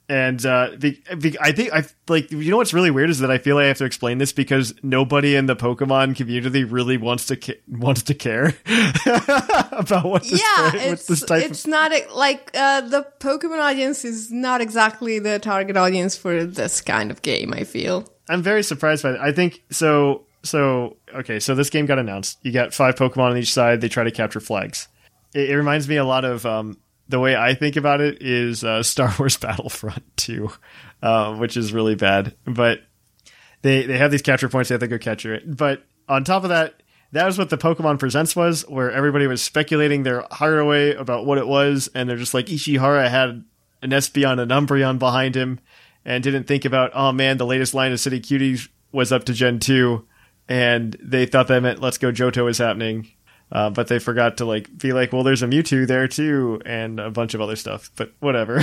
And I think you know what's really weird is that I feel like I have to explain this because nobody in the Pokemon community really wants to care about what this type it's not like the Pokemon audience is not exactly the target audience for this kind of game. I feel I'm very surprised by that. I think so. Okay, so this game got announced. You got 5 Pokemon on each side. They try to capture flags. It reminds me a lot of the way I think about it is Star Wars Battlefront 2, which is really bad. But they have these capture points. They have to go capture it. But on top of that, that was what the Pokemon Presents was, where everybody was speculating their heart away about what it was. And they're just like, Ishihara had an Espeon and Umbreon behind him and didn't think about, oh man, the latest line of City Cuties was up to Gen 2. And they thought that meant Let's Go Johto is happening. But they forgot to be like, well, there's a Mewtwo there too, and a bunch of other stuff. But whatever.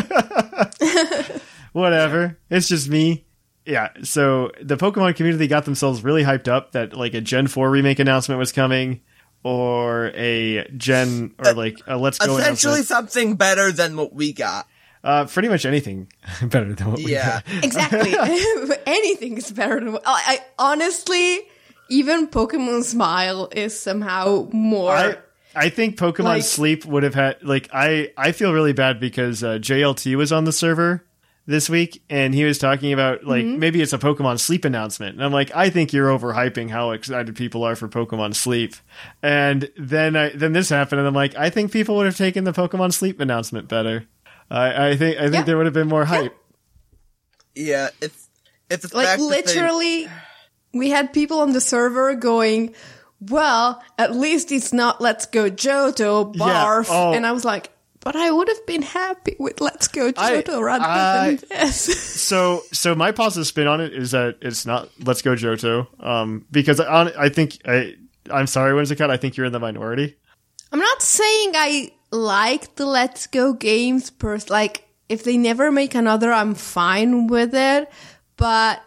Whatever. It's just me. Yeah, so the Pokemon community got themselves really hyped up that a Gen 4 remake announcement was coming, or a Gen, or a Let's Go essentially something better than what we got. Pretty much anything better than what we got. Exactly. Anything is better than what... I honestly, even Pokemon Smile is somehow more... I think Pokemon Sleep would have had... I feel really bad because JLT was on the server this week, and he was talking about, maybe it's a Pokemon Sleep announcement. And I'm like, I think you're overhyping how excited people are for Pokemon Sleep. And then this happened, and I'm like, I think people would have taken the Pokemon Sleep announcement better. I think there would have been more hype. Yeah, it's a like fact literally, we had people on the server going, "Well, at least it's not Let's Go Johto, barf." Yeah, and I was like, "But I would have been happy with Let's Go Johto rather than this." So my positive spin on it is that it's not Let's Go Johto, because I think I'm sorry, Whimsicott, I think you're in the minority. I'm not saying I like the Let's Go games if they never make another, I'm fine with it. But,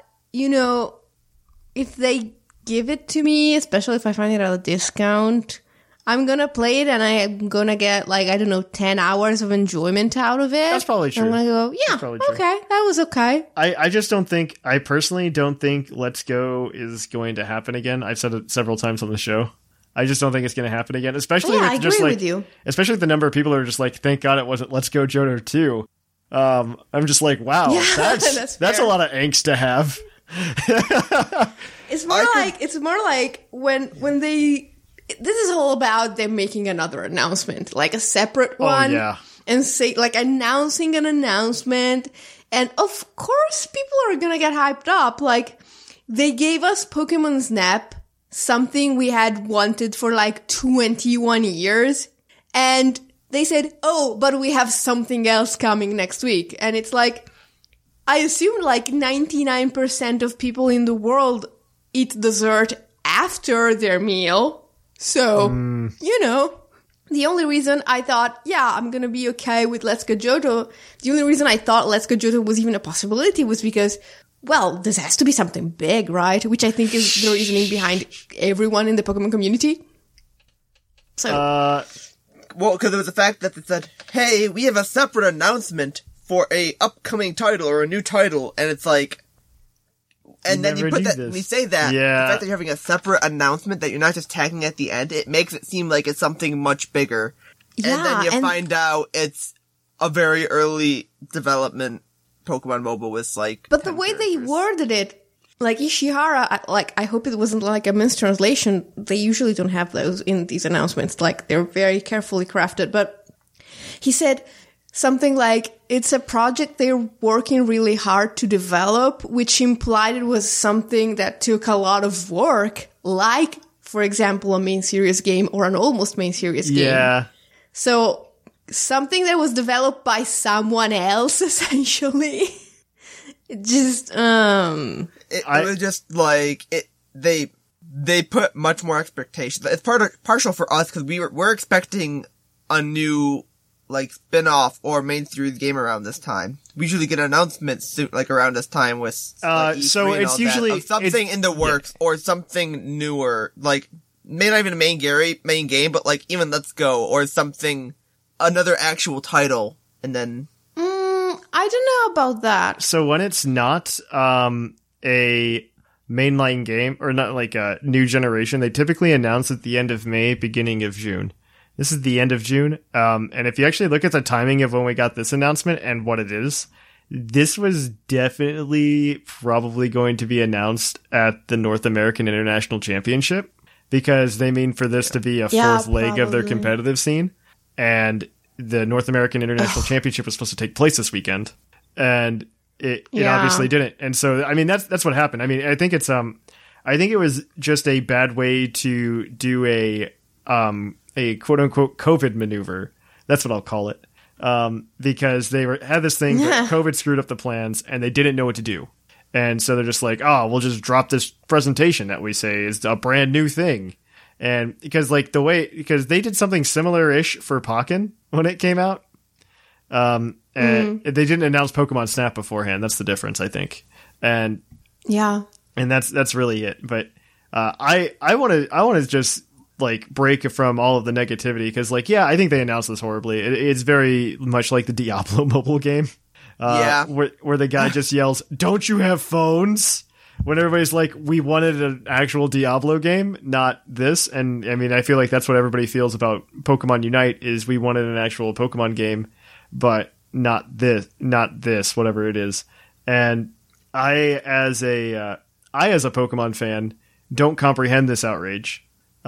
if they give it to me, especially if I find it at a discount, I'm gonna play it and I'm gonna get 10 hours of enjoyment out of it. That's probably true. I'm gonna go, yeah, okay, that was okay. I personally don't think Let's Go is going to happen again. I've said it several times on the show. I just don't think it's going to happen again, especially with I agree with you. Especially with the number of people who are just thank God it wasn't Let's Go Johto 2. I'm just like, wow, that's a lot of angst to have. It's more like when they, this is all about them making another announcement, a separate one. Oh, yeah. And say, announcing an announcement. And of course people are going to get hyped up. They gave us Pokemon Snap, something we had wanted for 21 years. And they said, oh, but we have something else coming next week. And it's I assume 99% of people in the world eat dessert after their meal. So, the only reason I thought, I'm gonna be okay with Let's Go Johto, the only reason I thought Let's Go Johto was even a possibility was because, well, this has to be something big, right? Which I think is the reasoning behind everyone in the Pokemon community. So, well, because it was the fact that it said, "Hey, we have a separate announcement for a upcoming title or a new title," and it's and then you put that, when you say that, the fact that you're having a separate announcement that you're not just tagging at the end, it makes it seem like it's something much bigger. Yeah, and then you find out it's a very early development Pokemon Mobile with but the way they worded it, Ishihara, I hope it wasn't a mistranslation. They usually don't have those in these announcements. They're very carefully crafted. But he said something it's a project they're working really hard to develop, which implied it was something that took a lot of work, for example, a main series game or an almost main series game. Yeah. So something that was developed by someone else, essentially. It just, It was just they put much more expectations. It's partial for us because we're expecting a new, spin-off or main series game around this time. We usually get announcements around this time with, so it's usually something in the works or something newer, may not even a main game, but even Let's Go or something, another actual title, and then I don't know about that. So when it's not a mainline game, or not like a new generation, they typically announce at the end of May, beginning of June. This is the end of June. And if you actually look at the timing of when we got this announcement and what it is, this was definitely probably going to be announced at the North American International Championship, because they mean for this to be a fourth leg of their competitive scene. And the North American International Championship was supposed to take place this weekend. And it obviously didn't. And so, I mean, that's what happened. I mean, I think it was just a bad way to do a quote unquote COVID maneuver. That's what I'll call it. Because they had this thing, but COVID screwed up the plans and they didn't know what to do. And so they're just like, oh, we'll just drop this presentation that we say is a brand new thing. And because because they did something similar-ish for Pokken when it came out. And they didn't announce Pokemon Snap beforehand. That's the difference, I think. And that's really it. But I want to just like break from all of the negativity, because I think they announced this horribly. It's very much like the Diablo mobile game, where the guy just yells, "Don't you have phones?" When everybody's like, we wanted an actual Diablo game, not this. And I mean, I feel like that's what everybody feels about Pokemon Unite, is we wanted an actual Pokemon game, but not this, whatever it is. And I, as a Pokemon fan, don't comprehend this outrage,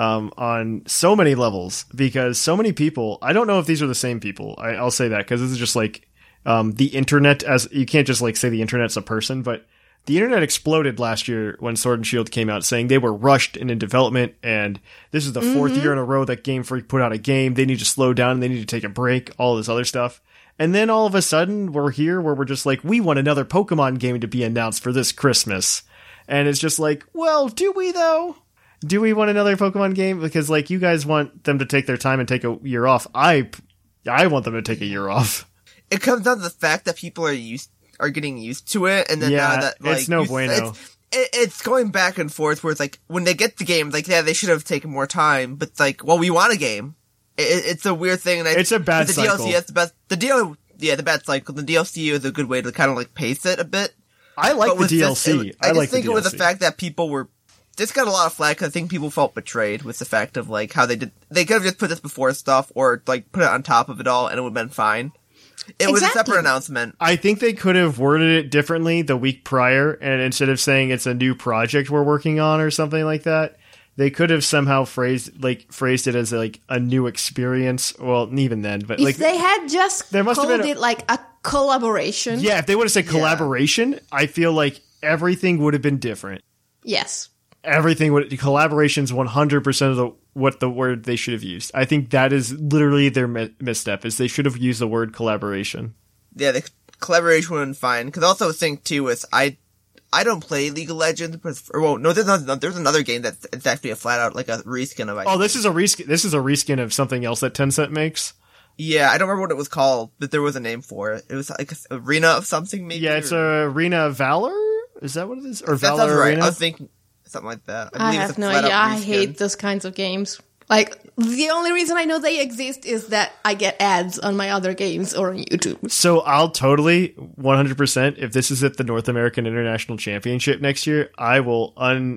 on so many levels, because so many people, I don't know if these are the same people. I'll say that, because this is just like, the internet, as you can't just like say the internet's a person, but the internet exploded last year when Sword and Shield came out, saying they were rushed and in development, and this is the fourth year in a row that Game Freak put out a game. They need to slow down, and they need to take a break, all this other stuff. And then all of a sudden, we're here where we're just like, we want another Pokemon game to be announced for this Christmas. And it's just like, well, do we though? Do we want another Pokemon game? Because like, you guys want them to take their time and take a year off. I want them to take a year off. It comes down to the fact that people are getting used to it, and then now that like it's no bueno. It's going back and forth where it's like when they get the game, like they should have taken more time, but it's like, well, we want a game. It's a weird thing, and it's a bad cycle. DLC, that's the best. The bad cycle. The DLC is a good way to kind of like pace it a bit. I like the DLC. I just think it was the fact that people were. This got a lot of flack, because I think people felt betrayed with the fact of like how they did. They could have just put this before stuff, or like put it on top of it all, and it would have been fine. It was a separate announcement. I think they could have worded it differently the week prior, and instead of saying it's a new project we're working on or something like that, they could have somehow phrased it as like a new experience. Well, even then, but if like they had just called it like a collaboration. Yeah, if they would have said collaboration, I feel like everything would have been different. Yes. Collaboration's 100% of what the word they should have used. I think that is literally their misstep, is they should have used the word collaboration. Yeah, the collaboration would have been fine. Because also think too is I don't play League of Legends, there's another game that's actually a flat out like a reskin of. This is a reskin of something else that Tencent makes. Yeah, I don't remember what it was called, but there was a name for it. It was like Arena of something, maybe. Yeah, it's Arena of Valor. Is that what it is? Or Valor sounds right. Arena? I was thinking something like that. I have no idea. I hate those kinds of games. Like, the only reason I know they exist is that I get ads on my other games or on YouTube. So I'll totally, 100%, if this is at the North American International Championship next year, I will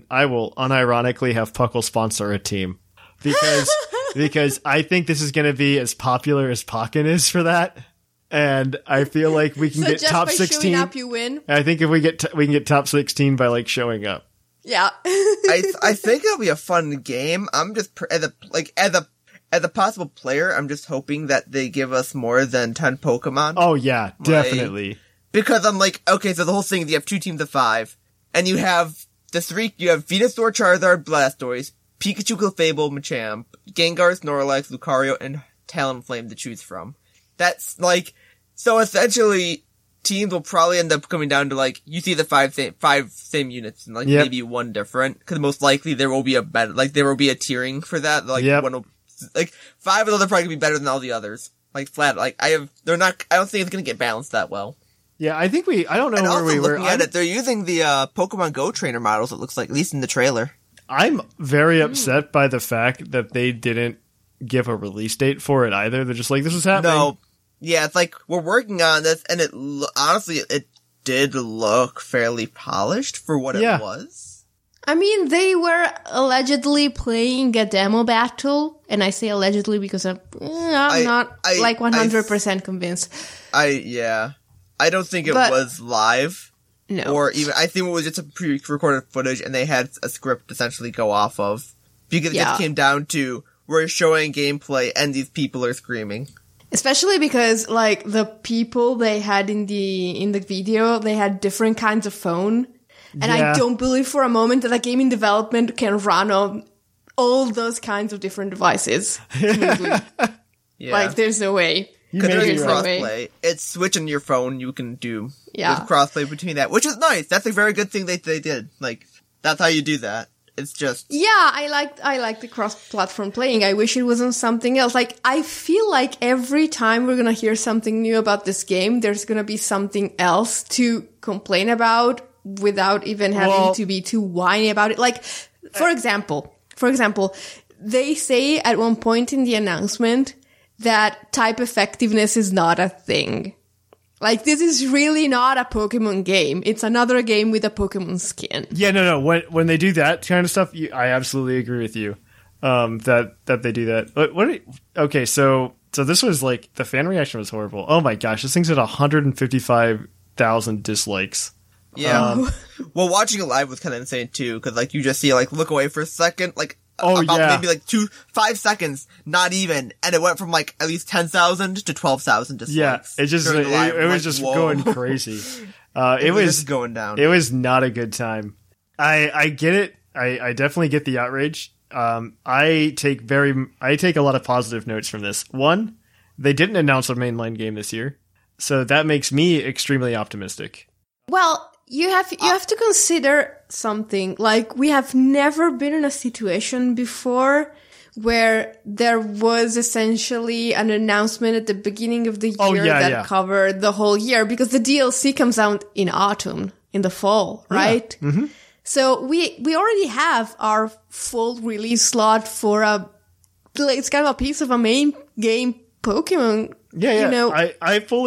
unironically have Puckle sponsor a team. Because I think this is going to be as popular as Pokken is for that. And I feel like we can get top 16. Just by showing up, you win? I think if we can get top 16 by like showing up. Yeah. I think it'll be a fun game. I'm just as a possible player, I'm just hoping that they give us more than 10 Pokemon. Oh yeah, definitely. Because I'm like, okay, so the whole thing, you have 2 teams of 5, and you have Venusaur, Charizard, Blastoise, Pikachu, Clefable, Machamp, Gengar, Snorlax, Lucario, and Talonflame to choose from. That's like, so essentially, teams will probably end up coming down to like, you see the five same units and like maybe one different, because most likely there will be a better, like there will be a tiering for that, like one will, like 5 of those are probably gonna be better than all the others, like flat, like I don't think it's gonna get balanced that well. Yeah, I think I don't know where we were. Looking at it, they're using the Pokemon Go trainer models, it looks like, at least in the trailer. I'm very upset by the fact that they didn't give a release date for it either. They're just like, this is happening. No, Yeah, it's like, we're working on this, and honestly, it did look fairly polished for what it was. I mean, they were allegedly playing a demo battle, and I say allegedly because I'm not 100% convinced. I don't think it was live. No. Or even, I think it was just a pre-recorded footage, and they had a script to essentially go off of. Because it just came down to, we're showing gameplay, and these people are screaming. Especially because, like, the people they had in the video, they had different kinds of phone. And I don't believe for a moment that a game in development can run on all those kinds of different devices smoothly. Like, there's no way. Because there's crossplay. It's Switch and your phone, you can do there's crossplay between that, which is nice. That's a very good thing they did. Like, that's how you do that. It's just... Yeah, I like the cross-platform playing. I wish it wasn't something else. Like, I feel like every time we're gonna hear something new about this game, there's gonna be something else to complain about without even having to be too whiny about it. Like, for example, they say at one point in the announcement that type effectiveness is not a thing. Like, this is really not a Pokemon game. It's another game with a Pokemon skin. Yeah, no. When they do that kind of stuff, I absolutely agree with you. That they do that. Okay, so this was like, the fan reaction was horrible. Oh my gosh, this thing's at 155,000 dislikes. Yeah. Well, watching it live was kind of insane too, because like you just see like look away for a second, like maybe like 5 seconds, not even, and it went from like at least 10,000 to 12,000 dislikes. Yeah, it just it was just going crazy. It was going down. It was not a good time. I get it. I definitely get the outrage. I take a lot of positive notes from this. One, they didn't announce a mainline game this year, so that makes me extremely optimistic. Well, you have to consider something. Like, we have never been in a situation before where there was essentially an announcement at the beginning of the year covered the whole year, because the DLC comes out in autumn, in the fall, right? Yeah. Mm-hmm. So we already have our full release slot for it's kind of a piece of a main game Pokemon. Yeah. You know, so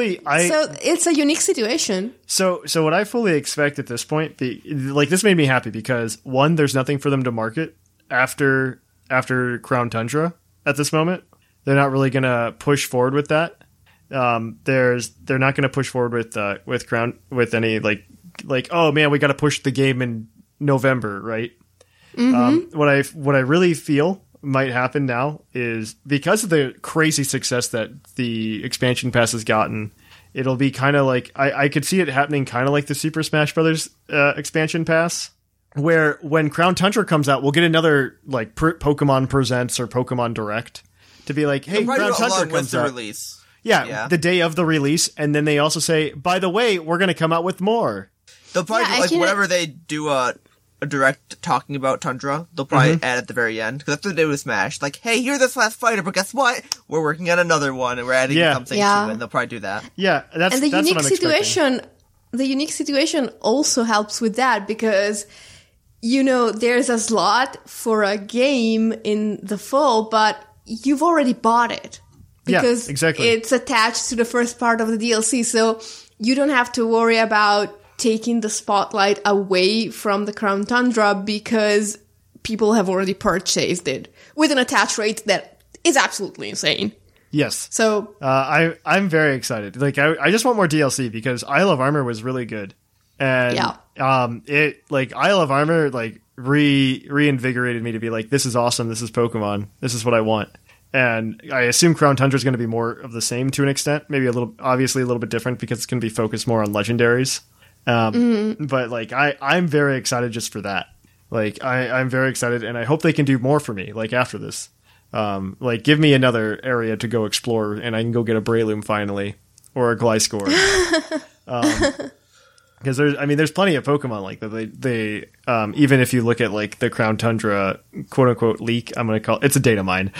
it's a unique situation. So what I fully expect at this point, this made me happy because one, there's nothing for them to market after Crown Tundra at this moment. They're not really going to push forward with that. They're not going to push forward with Crown with any like oh man, we got to push the game in November, right? Mm-hmm. What I really feel might happen now is, because of the crazy success that the expansion pass has gotten, it'll be kind of like, I could see it happening kind of like the Super Smash Brothers expansion pass, where when Crown Tundra comes out, we'll get another like Pokemon Presents or Pokemon Direct to be like, hey, Crown Tundra comes out. Release. Yeah, the day of the release, and then they also say, by the way, we're going to come out with more. They'll probably do, whenever they do a direct talking about Tundra, they'll probably add at the very end, because that's what they do with Smash. Like, hey, here's this last fighter, but guess what? We're working on another one, and we're adding something to it, and they'll probably do that. Yeah, that's what I'm expecting. The unique situation also helps with that, because, you know, there's a slot for a game in the fall, but you've already bought it. Because it's attached to the first part of the DLC, so you don't have to worry about taking the spotlight away from the Crown Tundra, because people have already purchased it with an attach rate that is absolutely insane. Yes. So I'm very excited. Like, I just want more DLC, because Isle of Armor was really good, and Isle of Armor like reinvigorated me to be like, this is awesome. This is Pokemon. This is what I want. And I assume Crown Tundra is going to be more of the same to an extent, maybe obviously a little bit different, because it's going to be focused more on legendaries. But like, I'm very excited just for that. Like, I'm very excited, and I hope they can do more for me, like, after this. Like, give me another area to go explore, and I can go get a Breloom finally, or a Gliscor. Because there's plenty of Pokemon like that. They even if you look at like the Crown Tundra quote unquote leak, I'm going to call it's a data mine.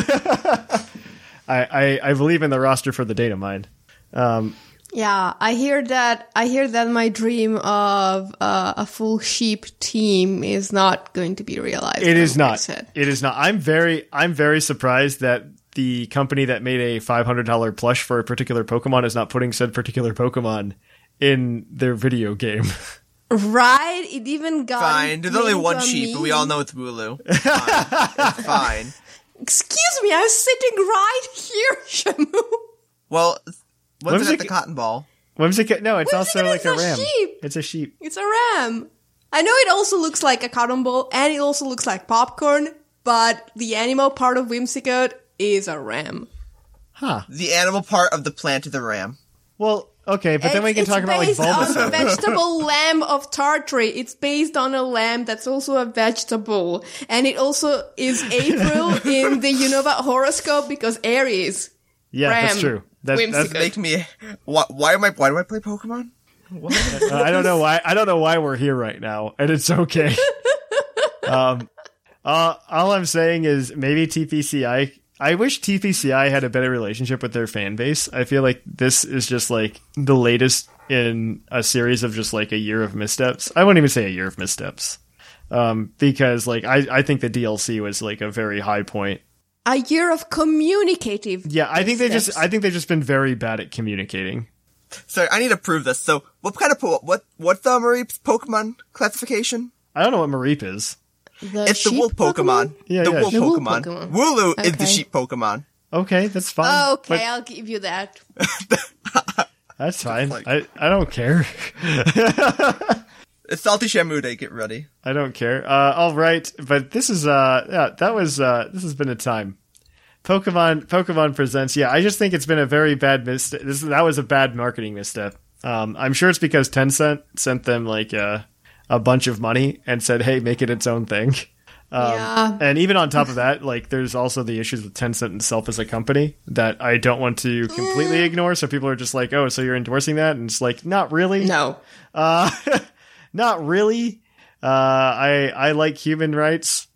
I believe in the roster for the data mine. Yeah, I hear that my dream of a full sheep team is not going to be realized. It is not. I'm very surprised that the company that made a $500 plush for a particular Pokemon is not putting said particular Pokemon in their video game. Right? It even got fine. There's only one sheep, but we all know it's Wooloo. It's fine. It's fine. Excuse me, I'm sitting right here, Shamu. Well, wasn't it the cotton ball? Whimsicott? No, it's also like a ram. Sheep. It's a sheep. It's a ram. I know it also looks like a cotton ball, and it also looks like popcorn, but the animal part of Whimsicott is a ram. Huh. The animal part of the plant is a ram. Well, okay, but then we can talk about like Bulbasaur. It's based on the vegetable lamb of Tartary. It's based on a lamb that's also a vegetable. And it also is April in the Unova horoscope because Aries. Yeah, ram, that's true. That's make me... Why do I play Pokemon? I don't know why. I don't know why we're here right now, and it's okay. All I'm saying is maybe TPCI. I wish TPCI had a better relationship with their fan base. I feel like this is just like the latest in a series of just like a year of missteps. I wouldn't even say a year of missteps, because like I think the DLC was like a very high point. A year of communicative. Yeah, I think they've just been very bad at communicating. Sorry, I need to prove this. So, what's the Mareep's Pokemon classification? I don't know what Mareep is. It's the wolf Pokemon. Yeah, the yeah. wolf Pokemon. Wooloo is Okay. the sheep Pokemon. Okay, that's fine. Okay, But I'll give you that. that's fine. I don't care. It's Salty Shamude, get ready. I don't care. All right, but this is this has been a time. Pokemon Presents. Yeah, I just think it's been a very bad misstep. That was a bad marketing misstep. I'm sure it's because Tencent sent them like a bunch of money and said, "Hey, make it its own thing." Yeah. And even on top of that, like there's also the issues with Tencent itself as a company that I don't want to completely ignore. So people are just like, "Oh, so you're endorsing that?" And it's like, not really. No. Not really. I like human rights.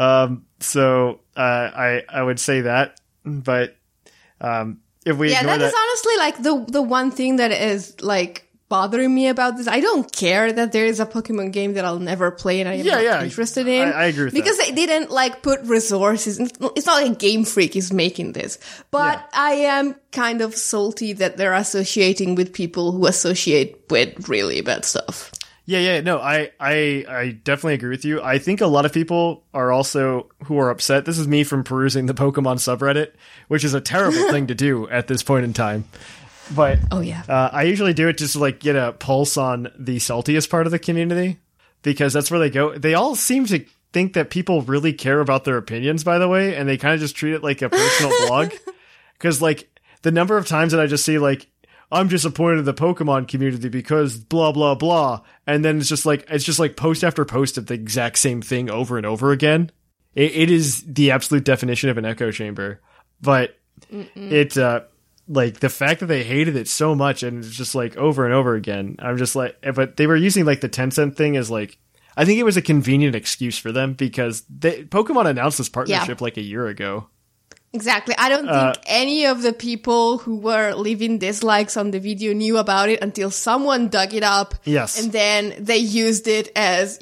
So I would say that, but if we ignore that is honestly like the one thing that is like bothering me about this. I don't care that there is a Pokemon game that I'll never play and I am not interested in. I agree with because that. they didn't like put resources. It's not like Game Freak is making this, but I am kind of salty that they're associating with people who associate with really bad stuff. Yeah, no, I definitely agree with you. I think a lot of people are also who are upset. This is me from perusing the Pokemon subreddit, which is a terrible thing to do at this point in time. But I usually do it just to like get a pulse on the saltiest part of the community because that's where they go. They all seem to think that people really care about their opinions, by the way, and they kind of just treat it like a personal blog. Because like the number of times that I just see like, I'm disappointed in the Pokemon community because blah, blah, blah. And then it's just like post after post of the exact same thing over and over again. It is the absolute definition of an echo chamber. But it, like the fact that they hated it so much and it's just like over and over again. I'm just like, but they were using like the Tencent thing as like, I think it was a convenient excuse for them because Pokemon announced this partnership like a year ago. Exactly. I don't think any of the people who were leaving dislikes on the video knew about it until someone dug it up. Yes. And then they used it as,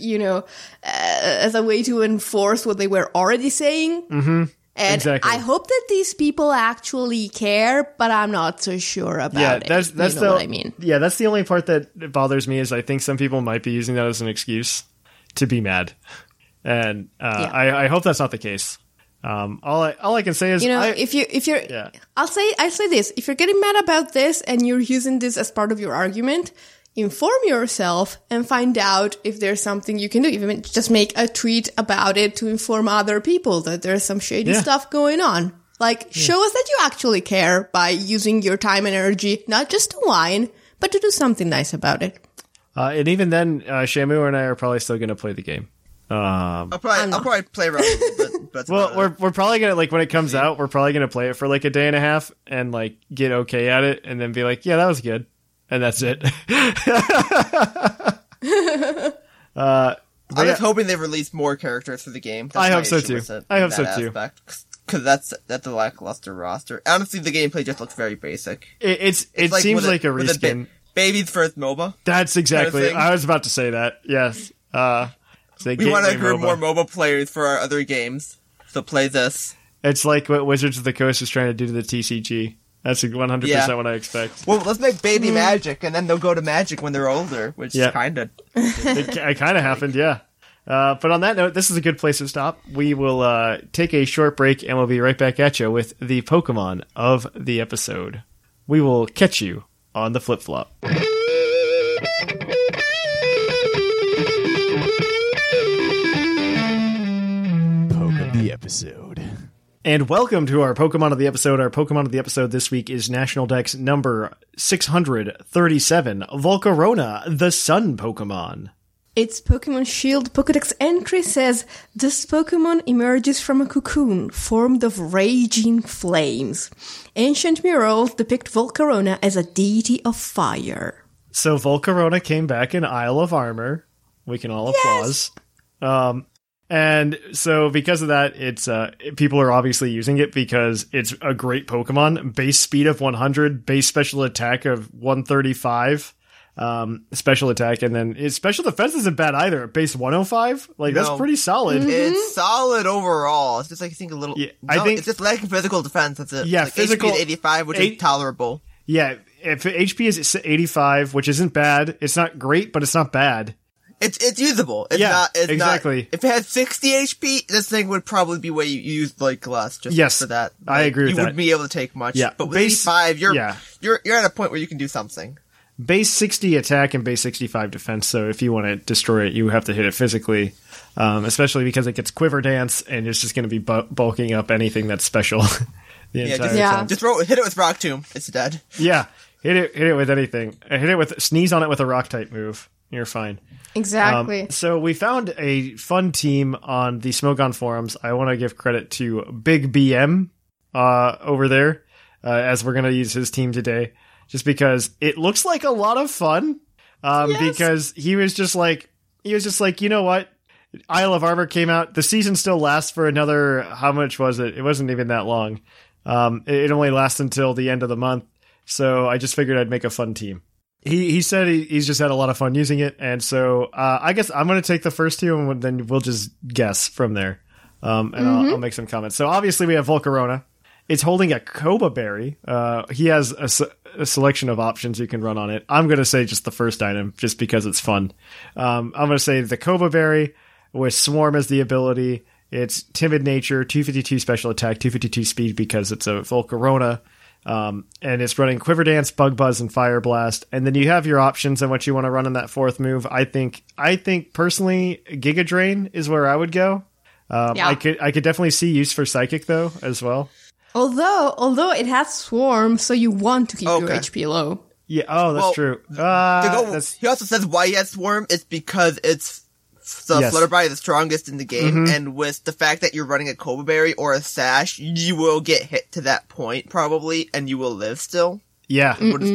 as a way to enforce what they were already saying. Mm-hmm. And exactly. I hope that these people actually care, but I'm not so sure about it. That's what I mean. Yeah, that's the only part that bothers me is I think some people might be using that as an excuse to be mad. And I hope that's not the case. All I can say is, I'll say this: if you're getting mad about this and you're using this as part of your argument, inform yourself and find out if there's something you can do. Even just make a tweet about it to inform other people that there's some shady stuff going on. Like, show us that you actually care by using your time and energy, not just to whine, but to do something nice about it. And even then, Shamu and I are probably still going to play the game. I'll probably play around a little bit. Well, we're probably gonna like when it comes out, we're probably gonna play it for like a day and a half and like get okay at it, and then be like, yeah, that was good, and that's it. I'm just hoping they release more characters for the game. That's I hope so too. Because that's a lackluster roster. Honestly, the gameplay just looks very basic. It seems like a reskin. Baby's first MOBA. That's exactly. Kind of I was about to say that. Yes. We want to recruit more MOBA players for our other games, so play this. It's like what Wizards of the Coast is trying to do to the TCG. That's 100% what I expect. Well, let's make Baby Magic, and then they'll go to Magic when they're older, which kind of... It kind of happened, yeah. But on that note, this is a good place to stop. We will take a short break, and we'll be right back at you with the Pokemon of the episode. We will catch you on the flip-flop. Poke of the episode. And welcome to our Pokemon of the episode. Our Pokemon of the episode this week is National Dex number 637, Volcarona, the Sun Pokemon. Its Pokemon Shield Pokédex entry says, this Pokemon emerges from a cocoon formed of raging flames. Ancient murals depict Volcarona as a deity of fire. So Volcarona came back in Isle of Armor. We can all applause. And so because of that, it's people are obviously using it because it's a great Pokemon. Base speed of 100, base special attack of 135. Special attack, and then his special defense isn't bad either. Base 105, that's pretty solid. It's solid overall. It's just like I think a little. Yeah, I think it's just lacking physical defense. That's it. Yeah, like physical HP is 85, which is tolerable. Yeah, if HP is 85, which isn't bad. It's not great, but it's not bad. It's usable. It's not exactly. If it had 60 HP, this thing would probably be way you use like less. Just for that, I agree with that. You wouldn't be able to take much. Yeah, but with 85, you're at a point where you can do something. Base 60 attack and base 65 defense, so if you want to destroy it, you have to hit it physically, especially because it gets Quiver Dance, and it's just going to be bulking up anything that's special the entire time. Just hit it with Rock Tomb. It's dead. Yeah, hit it with anything. Sneeze on it with a Rock-type move. You're fine. Exactly. So we found a fun team on the Smogon forums. I want to give credit to Big BM over there, as we're going to use his team today. Just because it looks like a lot of fun, because he was just like, you know what? Isle of Armor came out. The season still lasts for another, how much was it? It wasn't even that long. It only lasts until the end of the month. So I just figured I'd make a fun team. He said he's just had a lot of fun using it. And so, I guess I'm going to take the first two and then we'll just guess from there. And I'll make some comments. So obviously we have Volcarona. It's holding a Koba Berry. He has a selection of options you can run on it. I'm going to say just the first item, just because it's fun. I'm going to say the Koba Berry with Swarm as the ability. It's Timid Nature, 252 special attack, 252 speed because it's a Volcarona. And it's running Quiver Dance, Bug Buzz, and Fire Blast. And then you have your options on what you want to run in that fourth move. I think personally, Giga Drain is where I would go. I could definitely see use for Psychic though as well. Although it has Swarm, so you want to keep your HP low. Yeah, that's true. He also says why he has Swarm. It's because it's the Flutterby the strongest in the game, and with the fact that you're running a Koba Berry or a Sash, you will get hit to that point probably, and you will live still. Yeah.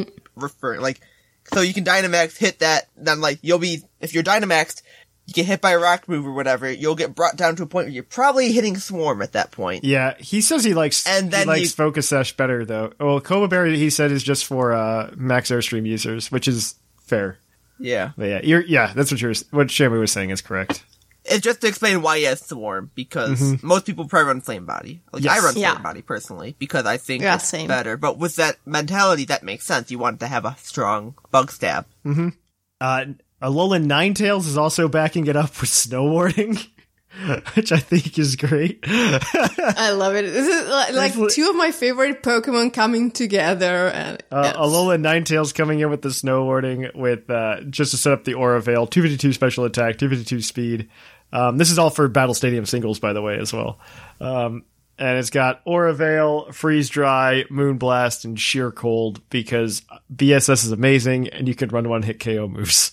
So you can Dynamax, hit that, then you'll be, if you're Dynamaxed, you get hit by a rock move or whatever, you'll get brought down to a point where you're probably hitting Swarm at that point. Yeah, he says he likes Focus Sash better, though. Well, Koba Berry, he said, is just for Max Airstream users, which is fair. Yeah. But that's what Shamu was saying is correct. It's just to explain why he has Swarm, because most people probably run Flame Body. I run Flame Body, personally, because I think it's better. But with that mentality, that makes sense. You want to have a strong Bug Stab. Alolan Ninetales is also backing it up with Snow Warding, which I think is great. I love it. This is two of my favorite Pokemon coming together. And Alolan Ninetales coming in with the Snow Warding with just to set up the Aura Veil, 252 special attack, 252 speed. This is all for Battle Stadium singles, by the way, as well. And it's got Aura Veil, Freeze Dry, Moonblast, and Sheer Cold because BSS is amazing and you can run one-hit KO moves.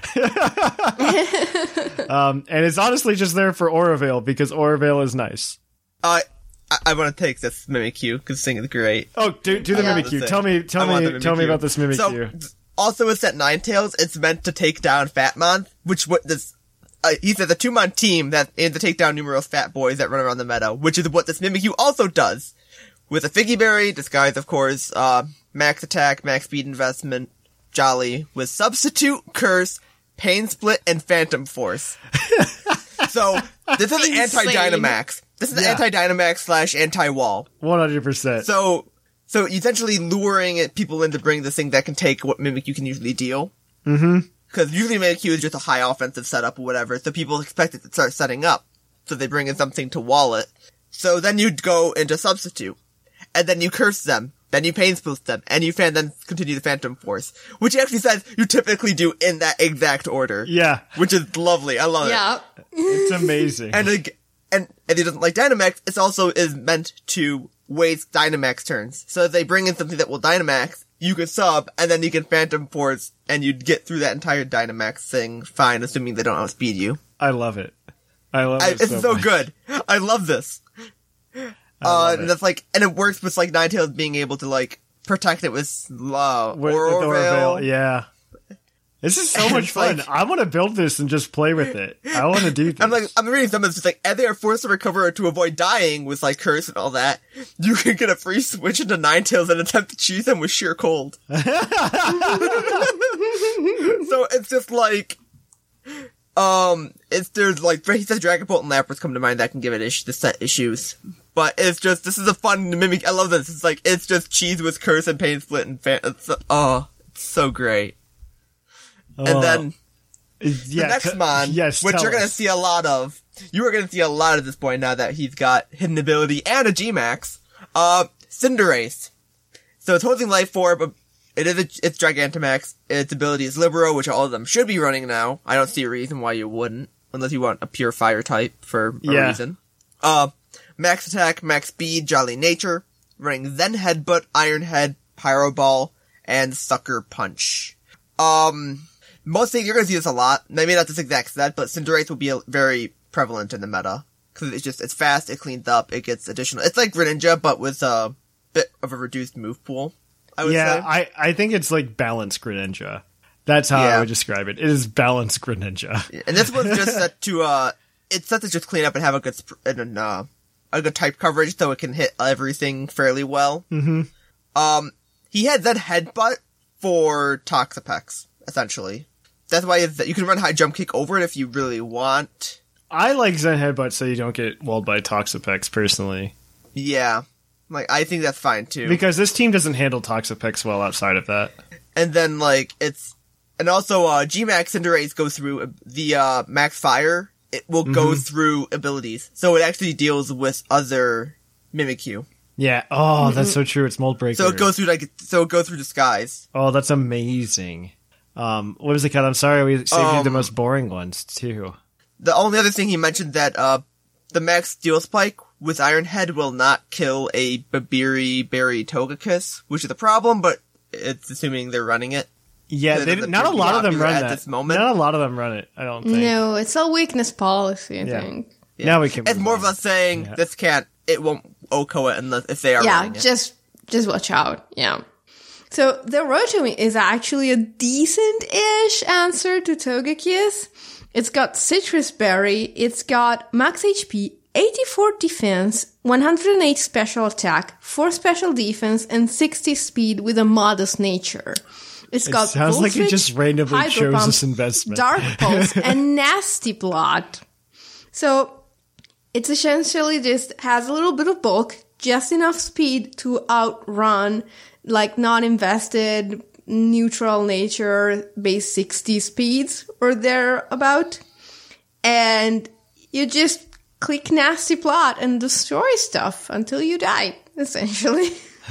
And it's honestly just there for Aura Veil because Aura Veil is nice. I want to take this Mimikyu because this thing is great. Oh, do the Mimikyu. Tell me about this Mimikyu. So, also with that Ninetales, it's meant to take down Fatmon, he's the 2-mon team that in to take down numerous fat boys that run around the meta, which is what this Mimikyu also does. With a Figgy Berry, disguise of course, max attack, max speed investment, Jolly, with Substitute, Curse, Pain Split, and Phantom Force. So, this is anti-Dynamax. This is anti-Dynamax / anti-wall. 100%. So essentially luring people in to bring this thing that can take what Mimikyu can usually deal. Mm-hmm. Because usually Mimikyu is just a high offensive setup or whatever, so people expect it to start setting up. So they bring in something to wall it. So then you'd go into Substitute. And then you curse them. Then you Pain Split them. And you then continue the Phantom Force. Which actually says you typically do in that exact order. Yeah. Which is lovely. I love Yeah. it. It's amazing. And if he doesn't like Dynamax, it also is meant to waste Dynamax turns. So if they bring in something that will Dynamax, you can sub, and then you can Phantom Force, and you'd get through that entire Dynamax thing fine, assuming they don't outspeed you. I love it. It's so good. I love this. And that's like, and it works with like Ninetales being able to like protect it with Aurora Veil. Yeah. This is so much fun. I want to build this and just play with it. I want to do this. I'm reading some of this, it's like, and they are forced to recover to avoid dying with like Curse and all that. You can get a free switch into Ninetales and attempt to choose them with sheer cold. So it's just like, there's like, he says Dragapult and Lapras come to mind that can give it the set issues. But it's just, this is a fun mimic. I love this. It's like, it's just cheese with Curse and Pain Split and it's so great. And then, the next mon, which you're gonna see a lot of, you are gonna see a lot at this point now that he's got Hidden Ability and a G-Max, Cinderace. So it's holding Life Orb, but it's Gigantamax, its ability is Libero, which all of them should be running now. I don't see a reason why you wouldn't, unless you want a pure fire type for a reason. Max Attack, Max Speed, Jolly Nature, running Zen Headbutt, Iron Head, Pyro Ball, and Sucker Punch. Mostly, you're gonna see this a lot. Maybe not this exact set, but Cinderace will be very prevalent in the meta. Cause it's fast, it cleans up, it gets additional. It's like Greninja, but with a bit of a reduced move pool, I would say. Yeah, I think it's like balanced Greninja. That's how I would describe it. It is balanced Greninja. Yeah. And this one's just set to, it's set to just clean up and have a good type coverage so it can hit everything fairly well. Mm-hmm. He had that Headbutt for Toxapex, essentially. That's why you can run High Jump Kick over it if you really want. I like Zen Headbutt so you don't get walled by Toxapex, personally. Yeah. Like, I think that's fine, too. Because this team doesn't handle Toxapex well outside of that. And then, like, and also, G-Max Cinderace goes through the, Max Fire. It will go through abilities. So it actually deals with other Mimikyu. Yeah. That's so true. It's Mold Breaker. So it goes through Disguise. Oh, that's amazing. What was it called? I'm sorry, we saved you the most boring ones, too. The only other thing he mentioned that, the Max Steel Spike with Iron Head will not kill a Babiri Berry Togekiss, which is a problem, but it's assuming they're running it. Yeah, not a lot of them run that. This moment. Not a lot of them run it, I don't think. No, it's a weakness policy, I think. Yeah. Now we can. It's more of us saying, it won't OHKO it if they are running it. Just watch out, yeah. So, the Rotom is actually a decent-ish answer to Togekiss. It's got Citrus Berry, it's got max HP, 84 defense, 108 special attack, 4 special defense, and 60 speed with a modest nature. It sounds like it just randomly chose this investment. Dark Pulse, and Nasty Plot. So, it's essentially just has a little bit of bulk, just enough speed to outrun like non-invested, neutral nature, base 60 speeds or thereabout. And you just click Nasty Plot and destroy stuff until you die, essentially.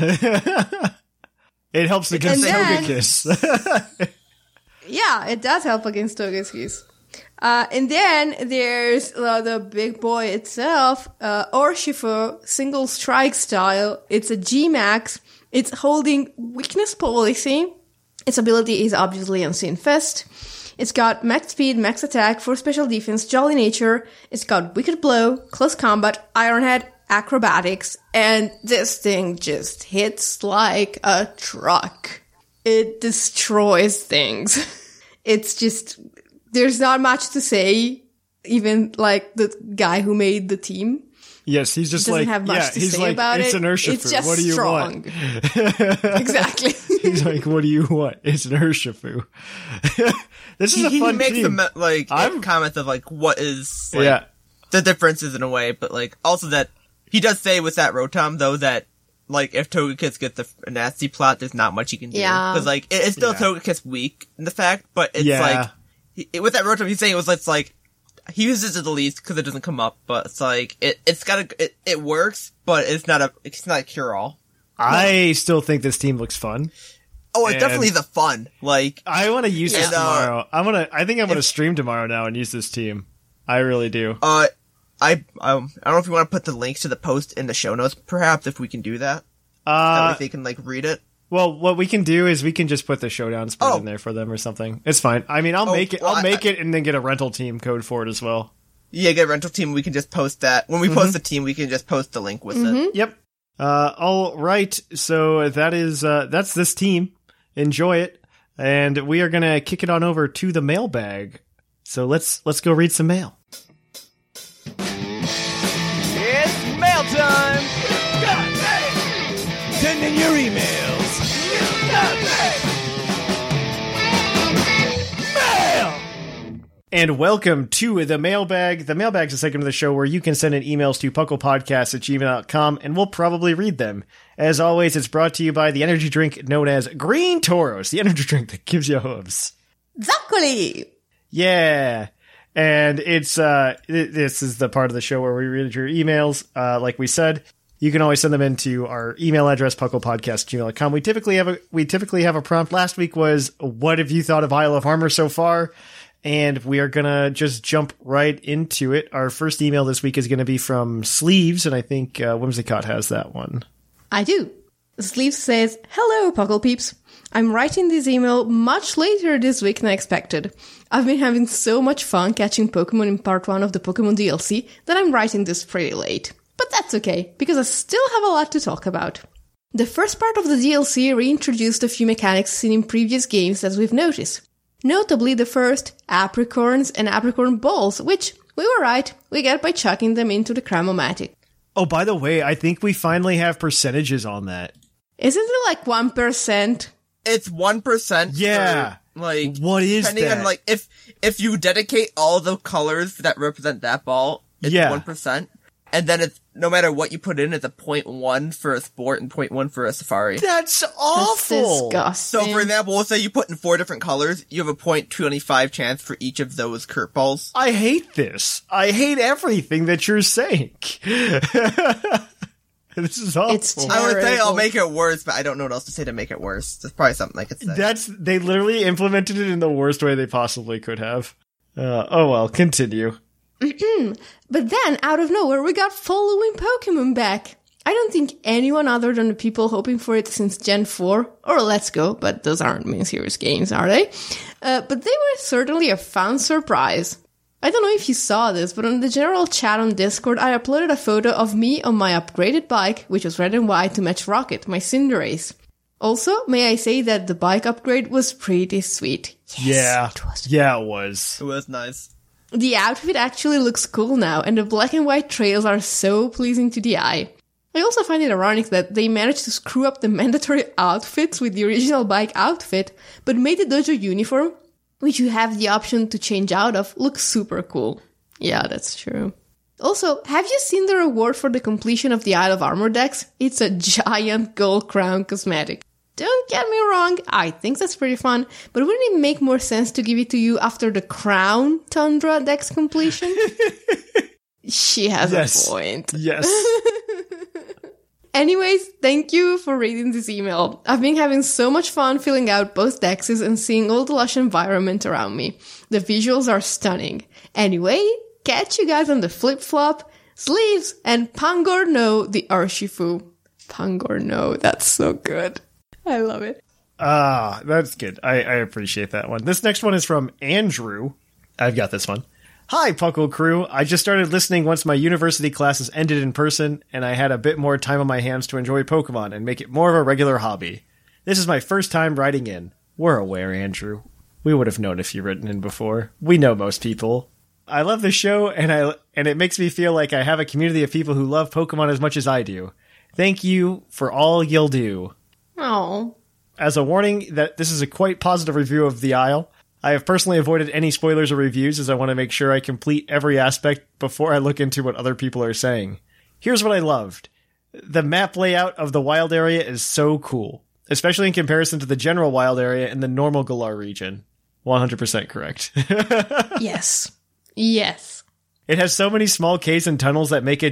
It helps against Togekiss. Yeah, it does help against Togekiss. And then there's the big boy itself, Urshifu, single strike style. It's a G-Max. It's holding weakness policy. Its ability is obviously Unseen Fist. It's got max speed, max attack, 4 special defense, Jolly Nature. It's got Wicked Blow, Close Combat, Iron Head, Acrobatics, and this thing just hits like a truck. It destroys things. It's just, there's not much to say, even like the guy who made the team. Yes, he's just doesn't have much to say about it's it. An Urshifu. It's just what do you strong. Want? Exactly. He's like, what do you want? It's an Urshifu. This is a fun He makes team. comments of like, what is, like, the differences in a way, but like also that he does say with that Rotom though that like if Togekiss gets a nasty plot, there's not much he can do. Yeah. Because like it's still Togekiss weak in the fact, but it's like with that Rotom he's saying it's like he uses it the least because it doesn't come up, but it's like it works, but it's not a cure all. I still think this team looks fun. Oh, it's definitely the fun. Like I want to use this tomorrow. I think I'm gonna stream tomorrow now and use this team. I really do. I don't know if you want to put the links to the post in the show notes, perhaps, if we can do that. That way they can, like, read it. Well, what we can do is we can just put the Showdown spread in there for them or something. It's fine. I mean, I'll make it and then get a rental team code for it as well. Yeah, get a rental team. We can just post that. When we post the team, we can just post the link with it. Yep. All right. So that's this team. Enjoy it. And we are going to kick it on over to the mailbag. So let's go read some mail. It's mail time! You got mail! Send in your emails. You got mail! And welcome to the mailbag. The mailbag's a segment of the show where you can send in emails to pucklepodcast@gmail.com and we'll probably read them. As always, it's brought to you by the energy drink known as Green Toros, the energy drink that gives you hooves. Exactly! Yeah. And it's, this is the part of the show where we read your emails. Like we said, you can always send them into our email address, pucklepodcast@gmail.com. We typically have a prompt. Last week was, what have you thought of Isle of Armor so far? And we are gonna just jump right into it. Our first email this week is gonna be from Sleeves, and I think, Whimsicott has that one. I do. Sleeves says, "Hello, Puckle peeps. I'm writing this email much later this week than I expected. I've been having so much fun catching Pokemon in part 1 of the Pokemon DLC that I'm writing this pretty late. But that's okay, because I still have a lot to talk about. The first part of the DLC reintroduced a few mechanics seen in previous games as we've noticed. Notably the first, Apricorns and Apricorn Balls, which, we were right, we get by chucking them into the Cramomatic. Oh, by the way, I think we finally have percentages on that. Isn't it like 1%? It's 1%. Yeah. Like, what is depending that? on, like, if you dedicate all the colors that represent that ball, it's 1%. And then it's, no matter what you put in, it's a 0.1 for a sport and 0.1 for a safari. That's awful. That's disgusting. So, for example, we'll say you put in 4 different colors, you have a 0.25 chance for each of those Kurt balls. I hate this. I hate everything that you're saying. This is awful. It's terrible. I would say I'll make it worse, but I don't know what else to say to make it worse. There's probably something I could say. They literally implemented it in the worst way they possibly could have. Oh well, continue. But then, out of nowhere, we got following Pokemon back. I don't think anyone other than the people hoping for it since Gen 4, or Let's Go, but those aren't main series games, are they? But they were certainly a fun surprise. I don't know if you saw this, but on the general chat on Discord, I uploaded a photo of me on my upgraded bike, which was red and white to match Rocket, my Cinderace. Also, may I say that the bike upgrade was pretty sweet. Yes, it was. Yeah, it was. It was nice. The outfit actually looks cool now, and the black and white trails are so pleasing to the eye. I also find it ironic that they managed to screw up the mandatory outfits with the original bike outfit, but made the dojo uniform, which you have the option to change out of, look super cool. Yeah, that's true. Also, have you seen the reward for the completion of the Isle of Armor Dex? It's a giant gold crown cosmetic. Don't get me wrong, I think that's pretty fun, but wouldn't it make more sense to give it to you after the Crown Tundra Dex completion? She has a point. Yes. Anyways, thank you for reading this email. I've been having so much fun filling out both dexes and seeing all the lush environment around me. The visuals are stunning. Anyway, catch you guys on the flip-flop, Sleeves, and Pangorno the Urshifu. Pangorno, that's so good. I love it. That's good. I appreciate that one. This next one is from Andrew. I've got this one. Hi, Puckle crew. I just started listening once my university classes ended in person, and I had a bit more time on my hands to enjoy Pokemon and make it more of a regular hobby. This is my first time writing in. We're aware, Andrew. We would have known if you'd written in before. We know most people. I love the show, and it makes me feel like I have a community of people who love Pokemon as much as I do. Thank you for all you'll do. Oh. As a warning that this is a quite positive review of the Isle, I have personally avoided any spoilers or reviews as I want to make sure I complete every aspect before I look into what other people are saying. Here's what I loved. The map layout of the wild area is so cool, especially in comparison to the general wild area in the normal Galar region. 100% correct. Yes. Yes. It has so many small caves and tunnels that make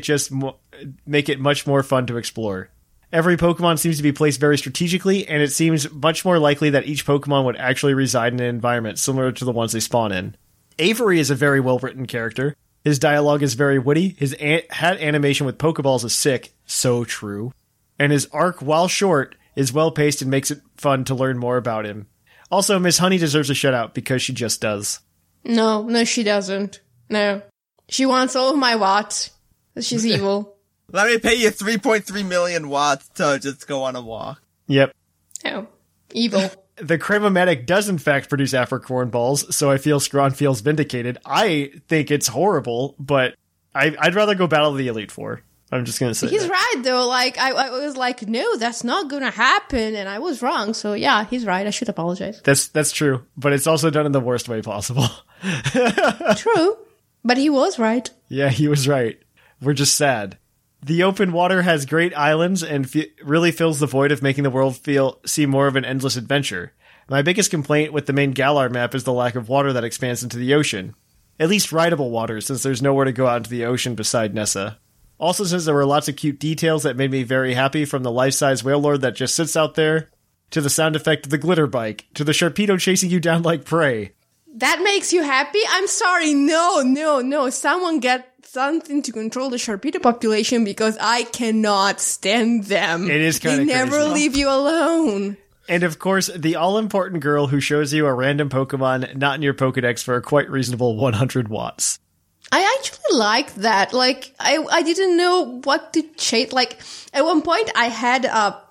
it much more fun to explore. Every Pokemon seems to be placed very strategically, and it seems much more likely that each Pokemon would actually reside in an environment similar to the ones they spawn in. Avery is a very well-written character. His dialogue is very witty. His hat animation with Pokeballs is sick. So true. And his arc, while short, is well-paced and makes it fun to learn more about him. Also, Miss Honey deserves a shout-out because she just does. No, she doesn't. No. She wants all of my watts. She's evil. Let me pay you 3.3 million watts to just go on a walk. Yep. Oh, evil. The Cremomatic does in fact produce Africorn balls, so I feel Scrawn feels vindicated. I think it's horrible, but I'd rather go battle the Elite Four. I'm just gonna say he's that. right though. Like I was like, no, that's not gonna happen, and I was wrong. So yeah, he's right. I should apologize. That's true, but it's also done in the worst way possible. True, but he was right. Yeah, he was right. We're just sad. The open water has great islands and really fills the void of making the world seem more of an endless adventure. My biggest complaint with the main Galar map is the lack of water that expands into the ocean. At least rideable water, since there's nowhere to go out into the ocean beside Nessa. Also, since there were lots of cute details that made me very happy, from the life-size Wailord that just sits out there, to the sound effect of the glitter bike, to the Sharpedo chasing you down like prey. That makes you happy? I'm sorry, no. Someone get something to control the Sharpedo population because I cannot stand them. It is kind of crazy. They never leave you alone. And of course, the all-important girl who shows you a random Pokemon not in your Pokedex for a quite reasonable 100 watts. I actually like that. Like, I didn't know what to chase. Like, at one point I had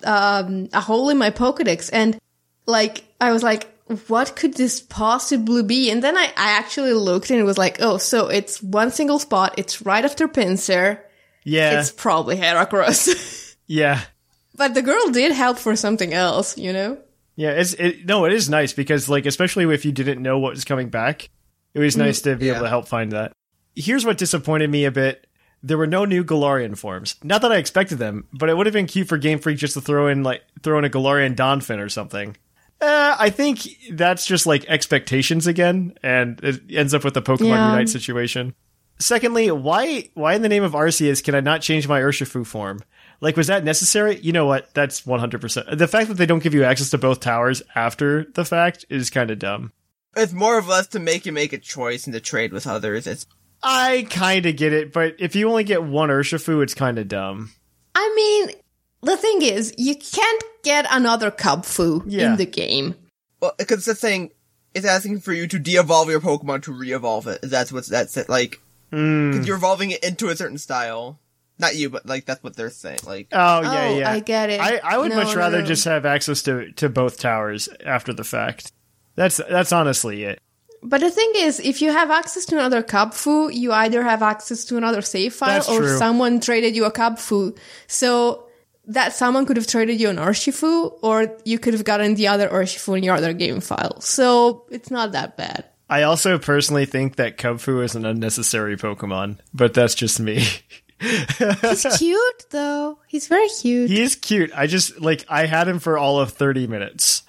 a hole in my Pokedex and, like, I was like, what could this possibly be? And then I actually looked and it was like, oh, so it's one single spot. It's right after Pinsir. Yeah. It's probably Heracross. Yeah. But the girl did help for something else, you know? Yeah, it is nice because, like, especially if you didn't know what was coming back, it was nice to be able to help find that. Here's what disappointed me a bit. There were no new Galarian forms. Not that I expected them, but it would have been cute for Game Freak just to throw in a Galarian Donphin or something. I think that's just like expectations again, and it ends up with the Pokemon Unite situation. Secondly, why in the name of Arceus can I not change my Urshifu form? Like, was that necessary? You know what? That's 100%. The fact that they don't give you access to both towers after the fact is kind of dumb. It's more or less to make you make a choice and to trade with others. I kind of get it, but if you only get one Urshifu, it's kind of dumb. I mean, the thing is, you can't get another Cubfu in the game. Well, because the thing is asking for you to de-evolve your Pokemon to re-evolve it. That's it. Like, because you're evolving it into a certain style. Not you, but like that's what they're saying. Like, yeah. I get it. I would much rather just have access to both towers after the fact. That's honestly it. But the thing is, if you have access to another Cubfu, you either have access to another save file or someone traded you a Cubfu. So that someone could have traded you an Urshifu, or you could have gotten the other Urshifu in your other game file. So it's not that bad. I also personally think that Cubfu is an unnecessary Pokemon, but that's just me. He's cute, though. He's very cute. He is cute. I had him for all of 30 minutes.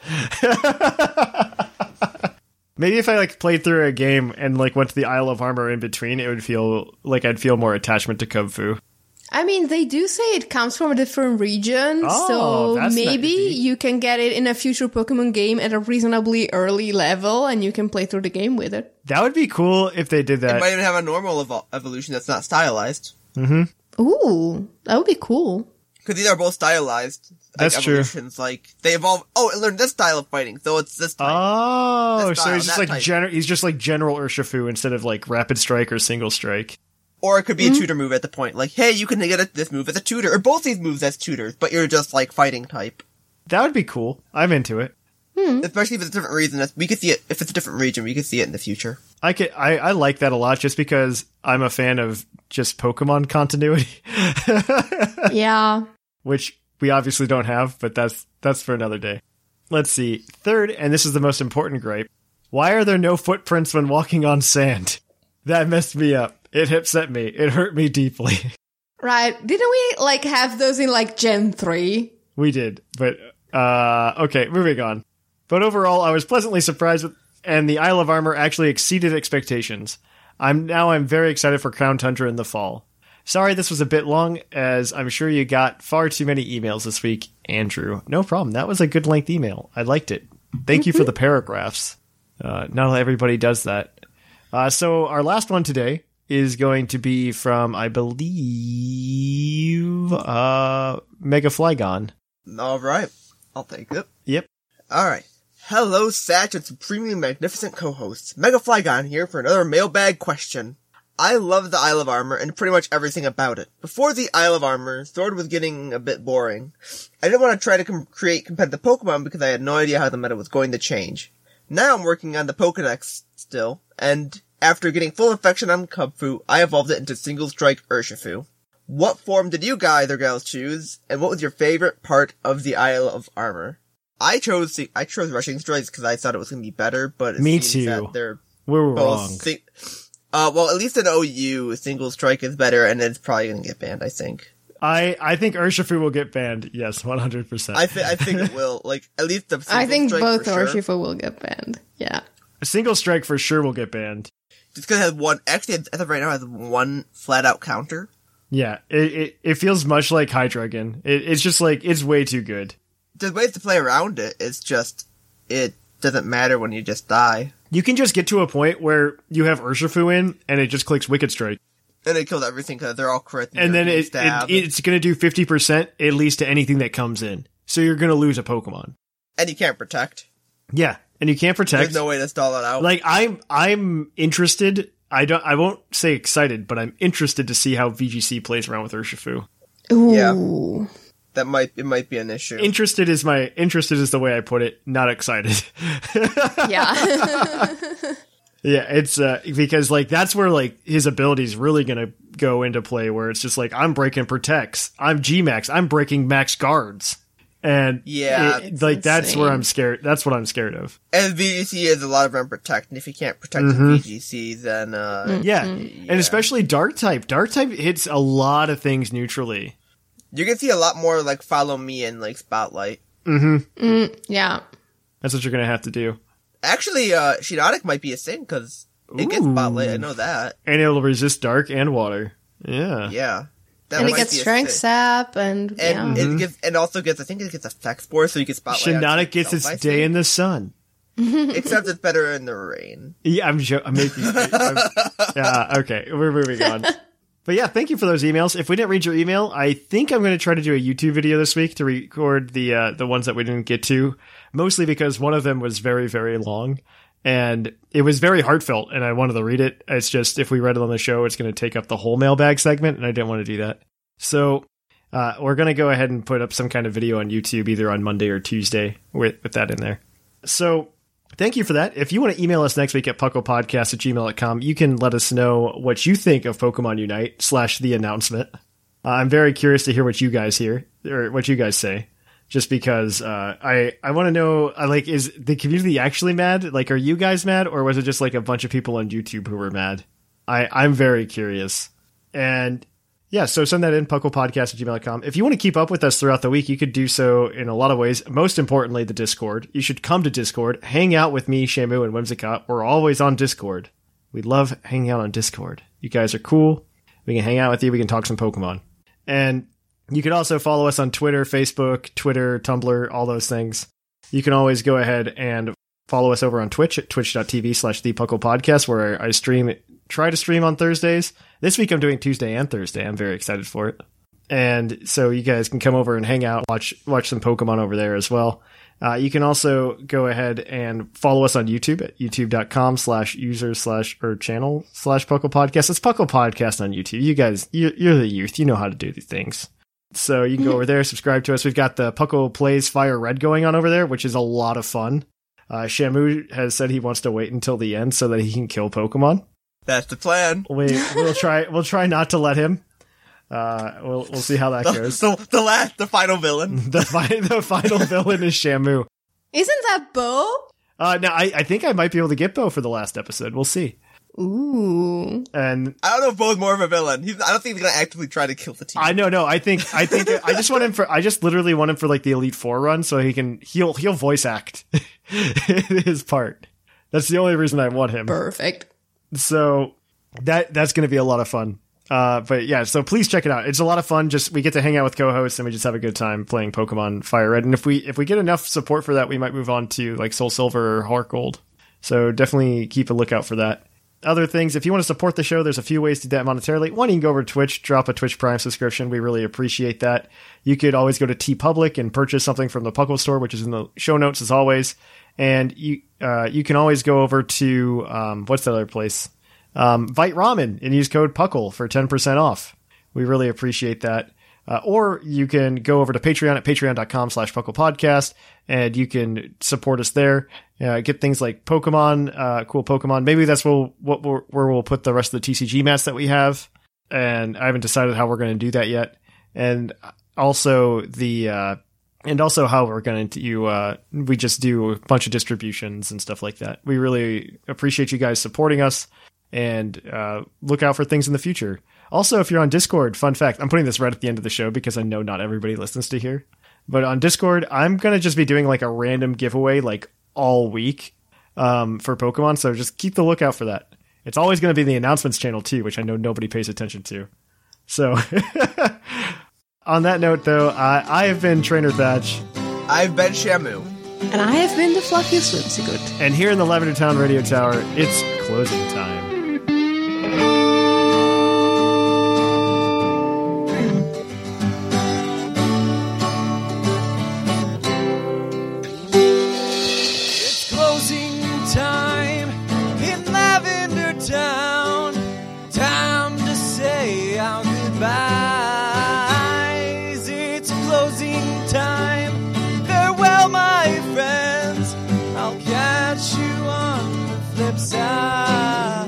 Maybe if I played through a game and went to the Isle of Armor in between, it would feel like I'd feel more attachment to Cubfu. I mean, they do say it comes from a different region, so maybe you can get it in a future Pokemon game at a reasonably early level, and you can play through the game with it. That would be cool if they did that. It might even have a normal evolution that's not stylized. Mm-hmm. Ooh, that would be cool. Because these are both stylized. That's evolutions. True. They evolve. Oh, it learned this style of fighting, so it's this type. Oh, this style, so he's just like General Urshifu instead of Rapid Strike or Single Strike. Or it could be a tutor move at the point. Hey, you can get this move as a tutor, or both these moves as tutors, but you're just fighting type. That would be cool. I'm into it. Especially if it's a different reason. We could see it if it's a different region. We could see it in the future. I like that a lot, just because I'm a fan of just Pokemon continuity. Yeah. Which we obviously don't have, but that's for another day. Let's see. Third, and this is the most important gripe. Why are there no footprints when walking on sand? That messed me up. It upset me. It hurt me deeply. Right. Didn't we, have those in, Gen 3? We did, but, okay, moving on. But overall, I was pleasantly surprised with, and the Isle of Armor actually exceeded expectations. I'm very excited for Crown Tundra in the fall. Sorry this was a bit long, as I'm sure you got far too many emails this week, Andrew. No problem. That was a good length email. I liked it. Thank you for the paragraphs. Not everybody does that. So our last one today is going to be from, I believe, Mega Flygon. All right. I'll take it. Yep. All right. Hello, Satch and supremely magnificent co-hosts. Mega Flygon here for another mailbag question. I love the Isle of Armor and pretty much everything about it. Before the Isle of Armor, Sword was getting a bit boring. I didn't want to try to create competitive Pokemon because I had no idea how the meta was going to change. Now I'm working on the Pokedex still, and after getting full infection on Kubfu, I evolved it into Single Strike Urshifu. What form did you guys or gals choose, and what was your favorite part of the Isle of Armor? I chose Rushing Strikes because I thought it was going to be better, but it seems too. that they're We're both wrong. Well, at least in OU, Single Strike is better, and it's probably going to get banned, I think. I think Urshifu will get banned. Yes, 100%. I think it will. At least the Single I think Strike both for Urshifu sure. will get banned. Yeah. A Single Strike for sure will get banned. Just because it has one, actually, as of right now, it has one flat-out counter. Yeah, it feels much like Hydreigon. It's just it's way too good. There's ways to play around it. It's just, it doesn't matter when you just die. You can just get to a point where you have Urshifu in, and it just clicks Wicked Strike. And it kills everything because they're all crit. And then it's going to do 50% at least to anything that comes in. So you're going to lose a Pokemon. And you can't protect. Yeah, and you can't protect. There's no way to stall it out. I'm interested. I won't say excited, but I'm interested to see how VGC plays around with Urshifu. Ooh. Yeah. It might be an issue. Interested is the way I put it, not excited. Yeah. Yeah, it's because that's where his ability is really gonna go into play, where it's just I'm breaking protects, I'm G-Max, I'm breaking max guards, and that's where I'm scared. That's what I'm scared of. And VGC is a lot of protect, and if you can't protect the VGC, then and especially Dark type. Dark type hits a lot of things neutrally. You can see a lot more Follow Me and Spotlight. Yeah. That's what you're gonna have to do. Actually, Shiinotic might be a thing, because it gets Spotlight, I know that. And it'll resist dark and water. Yeah. Yeah. And it gets Strength Sap, and it gives, and also gets, I think it gets Effect Spore, so you get Spotlight. Shiinotic gets its day in the sun. Except it's better in the rain. Yeah, I'm making... yeah, okay, we're moving on. But yeah, thank you for those emails. If we didn't read your email, I think I'm going to try to do a YouTube video this week to record the ones that we didn't get to. Mostly because one of them was very, very long. And it was very heartfelt, and I wanted to read it. It's just, if we read it on the show, it's going to take up the whole mailbag segment, and I didn't want to do that. So we're going to go ahead and put up some kind of video on YouTube, either on Monday or Tuesday, with that in there. So... thank you for that. If you want to email us next week at pucklepodcast@gmail.com, you can let us know what you think of Pokemon Unite / the announcement. I'm very curious to hear what you guys hear, or what you guys say, just because I want to know, is the community actually mad? Are you guys mad, or was it just a bunch of people on YouTube who were mad? I'm very curious. And yeah, so send that in, pucklepodcast@gmail.com. If you want to keep up with us throughout the week, you could do so in a lot of ways. Most importantly, the Discord. You should come to Discord, hang out with me, Shamu, and Whimsicott. We're always on Discord. We love hanging out on Discord. You guys are cool. We can hang out with you. We can talk some Pokemon. And you can also follow us on Twitter, Facebook, Twitter, Tumblr, all those things. You can always go ahead and follow us over on Twitch at twitch.tv/thepucklepodcast, where I try to stream on Thursdays. This week I'm doing Tuesday and Thursday. I'm very excited for it. And so you guys can come over and hang out, watch some Pokemon over there as well. You can also go ahead and follow us on YouTube at youtube.com/user/channel/Puckle-Podcast. It's Puckle Podcast on YouTube. You guys, you're the youth. You know how to do these things. So you can go over there, subscribe to us. We've got the Puckle Plays Fire Red going on over there, which is a lot of fun. Shamu has said he wants to wait until the end so that he can kill Pokemon. That's the plan. We'll try not to let him. We'll see how that goes. The final villain. The final villain is Shamu. Isn't that Bo? No, I think I might be able to get Bo for the last episode. We'll see. Ooh. I And don't know if Bo's more of a villain. I don't think he's gonna actively try to kill the team. I know. I think I just want him for. I just literally want him for like the Elite Four run, so he'll voice act his part. That's the only reason I want him. Perfect. So that's going to be a lot of fun. But yeah, so please check it out. It's a lot of fun. We get to hang out with co-hosts and we just have a good time playing Pokemon Fire Red. And if we get enough support for that, we might move on to like Soul Silver or Heart Gold. So definitely keep a lookout for that. Other things, if you want to support the show, there's a few ways to do that monetarily. One, you can go over to Twitch, drop a Twitch Prime subscription. We really appreciate that. You could always go to TeePublic and purchase something from the Puckle store, which is in the show notes as always. And you can always go over to, what's the other place? Vite Ramen and use code Puckle for 10% off. We really appreciate that. Or you can go over to Patreon at patreon.com/PucklePodcast and you can support us there. Get things like Pokemon, cool Pokemon. Maybe that's where we'll put the rest of the TCG mats that we have. And I haven't decided how we're going to do that yet. And also how we're going to do, we just do a bunch of distributions and stuff like that. We really appreciate you guys supporting us and look out for things in the future. Also, if you're on Discord, fun fact, I'm putting this right at the end of the show because I know not everybody listens to here. But on Discord, I'm going to just be doing like a random giveaway like all week for Pokemon. So just keep the lookout for that. It's always going to be the announcements channel too, which I know nobody pays attention to. So on that note, though, I have been Trainer Thatch. I've been Shamu. And I have been the Fluffiest Whimsicott. And here in the Lavender Town Radio Tower, it's closing time. Time to say our goodbyes. It's closing time. Farewell, my friends. I'll catch you on the flip side.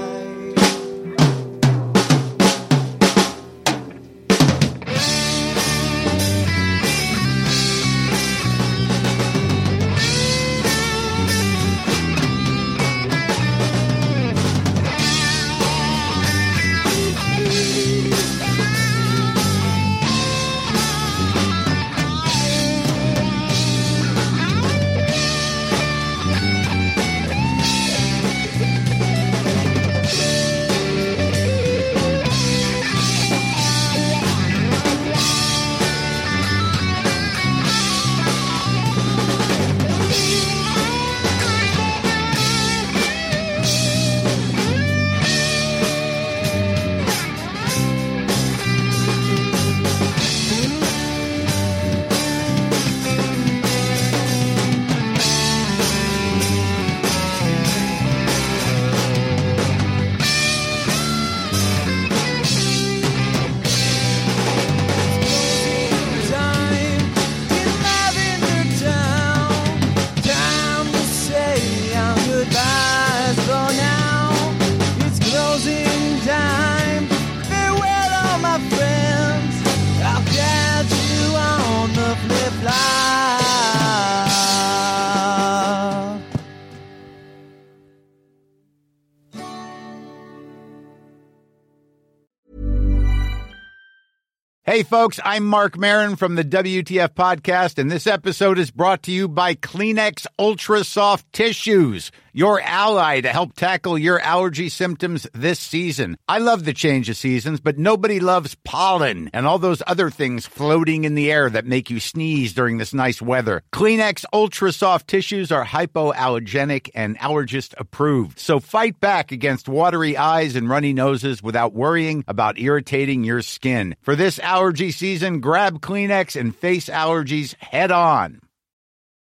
Hey, folks, I'm Mark Maron from the WTF Podcast, and this episode is brought to you by Kleenex Ultra Soft Tissues, your ally to help tackle your allergy symptoms this season. I love the change of seasons, but nobody loves pollen and all those other things floating in the air that make you sneeze during this nice weather. Kleenex Ultra Soft Tissues are hypoallergenic and allergist approved, so fight back against watery eyes and runny noses without worrying about irritating your skin. For this allergy season, grab Kleenex and face allergies head on.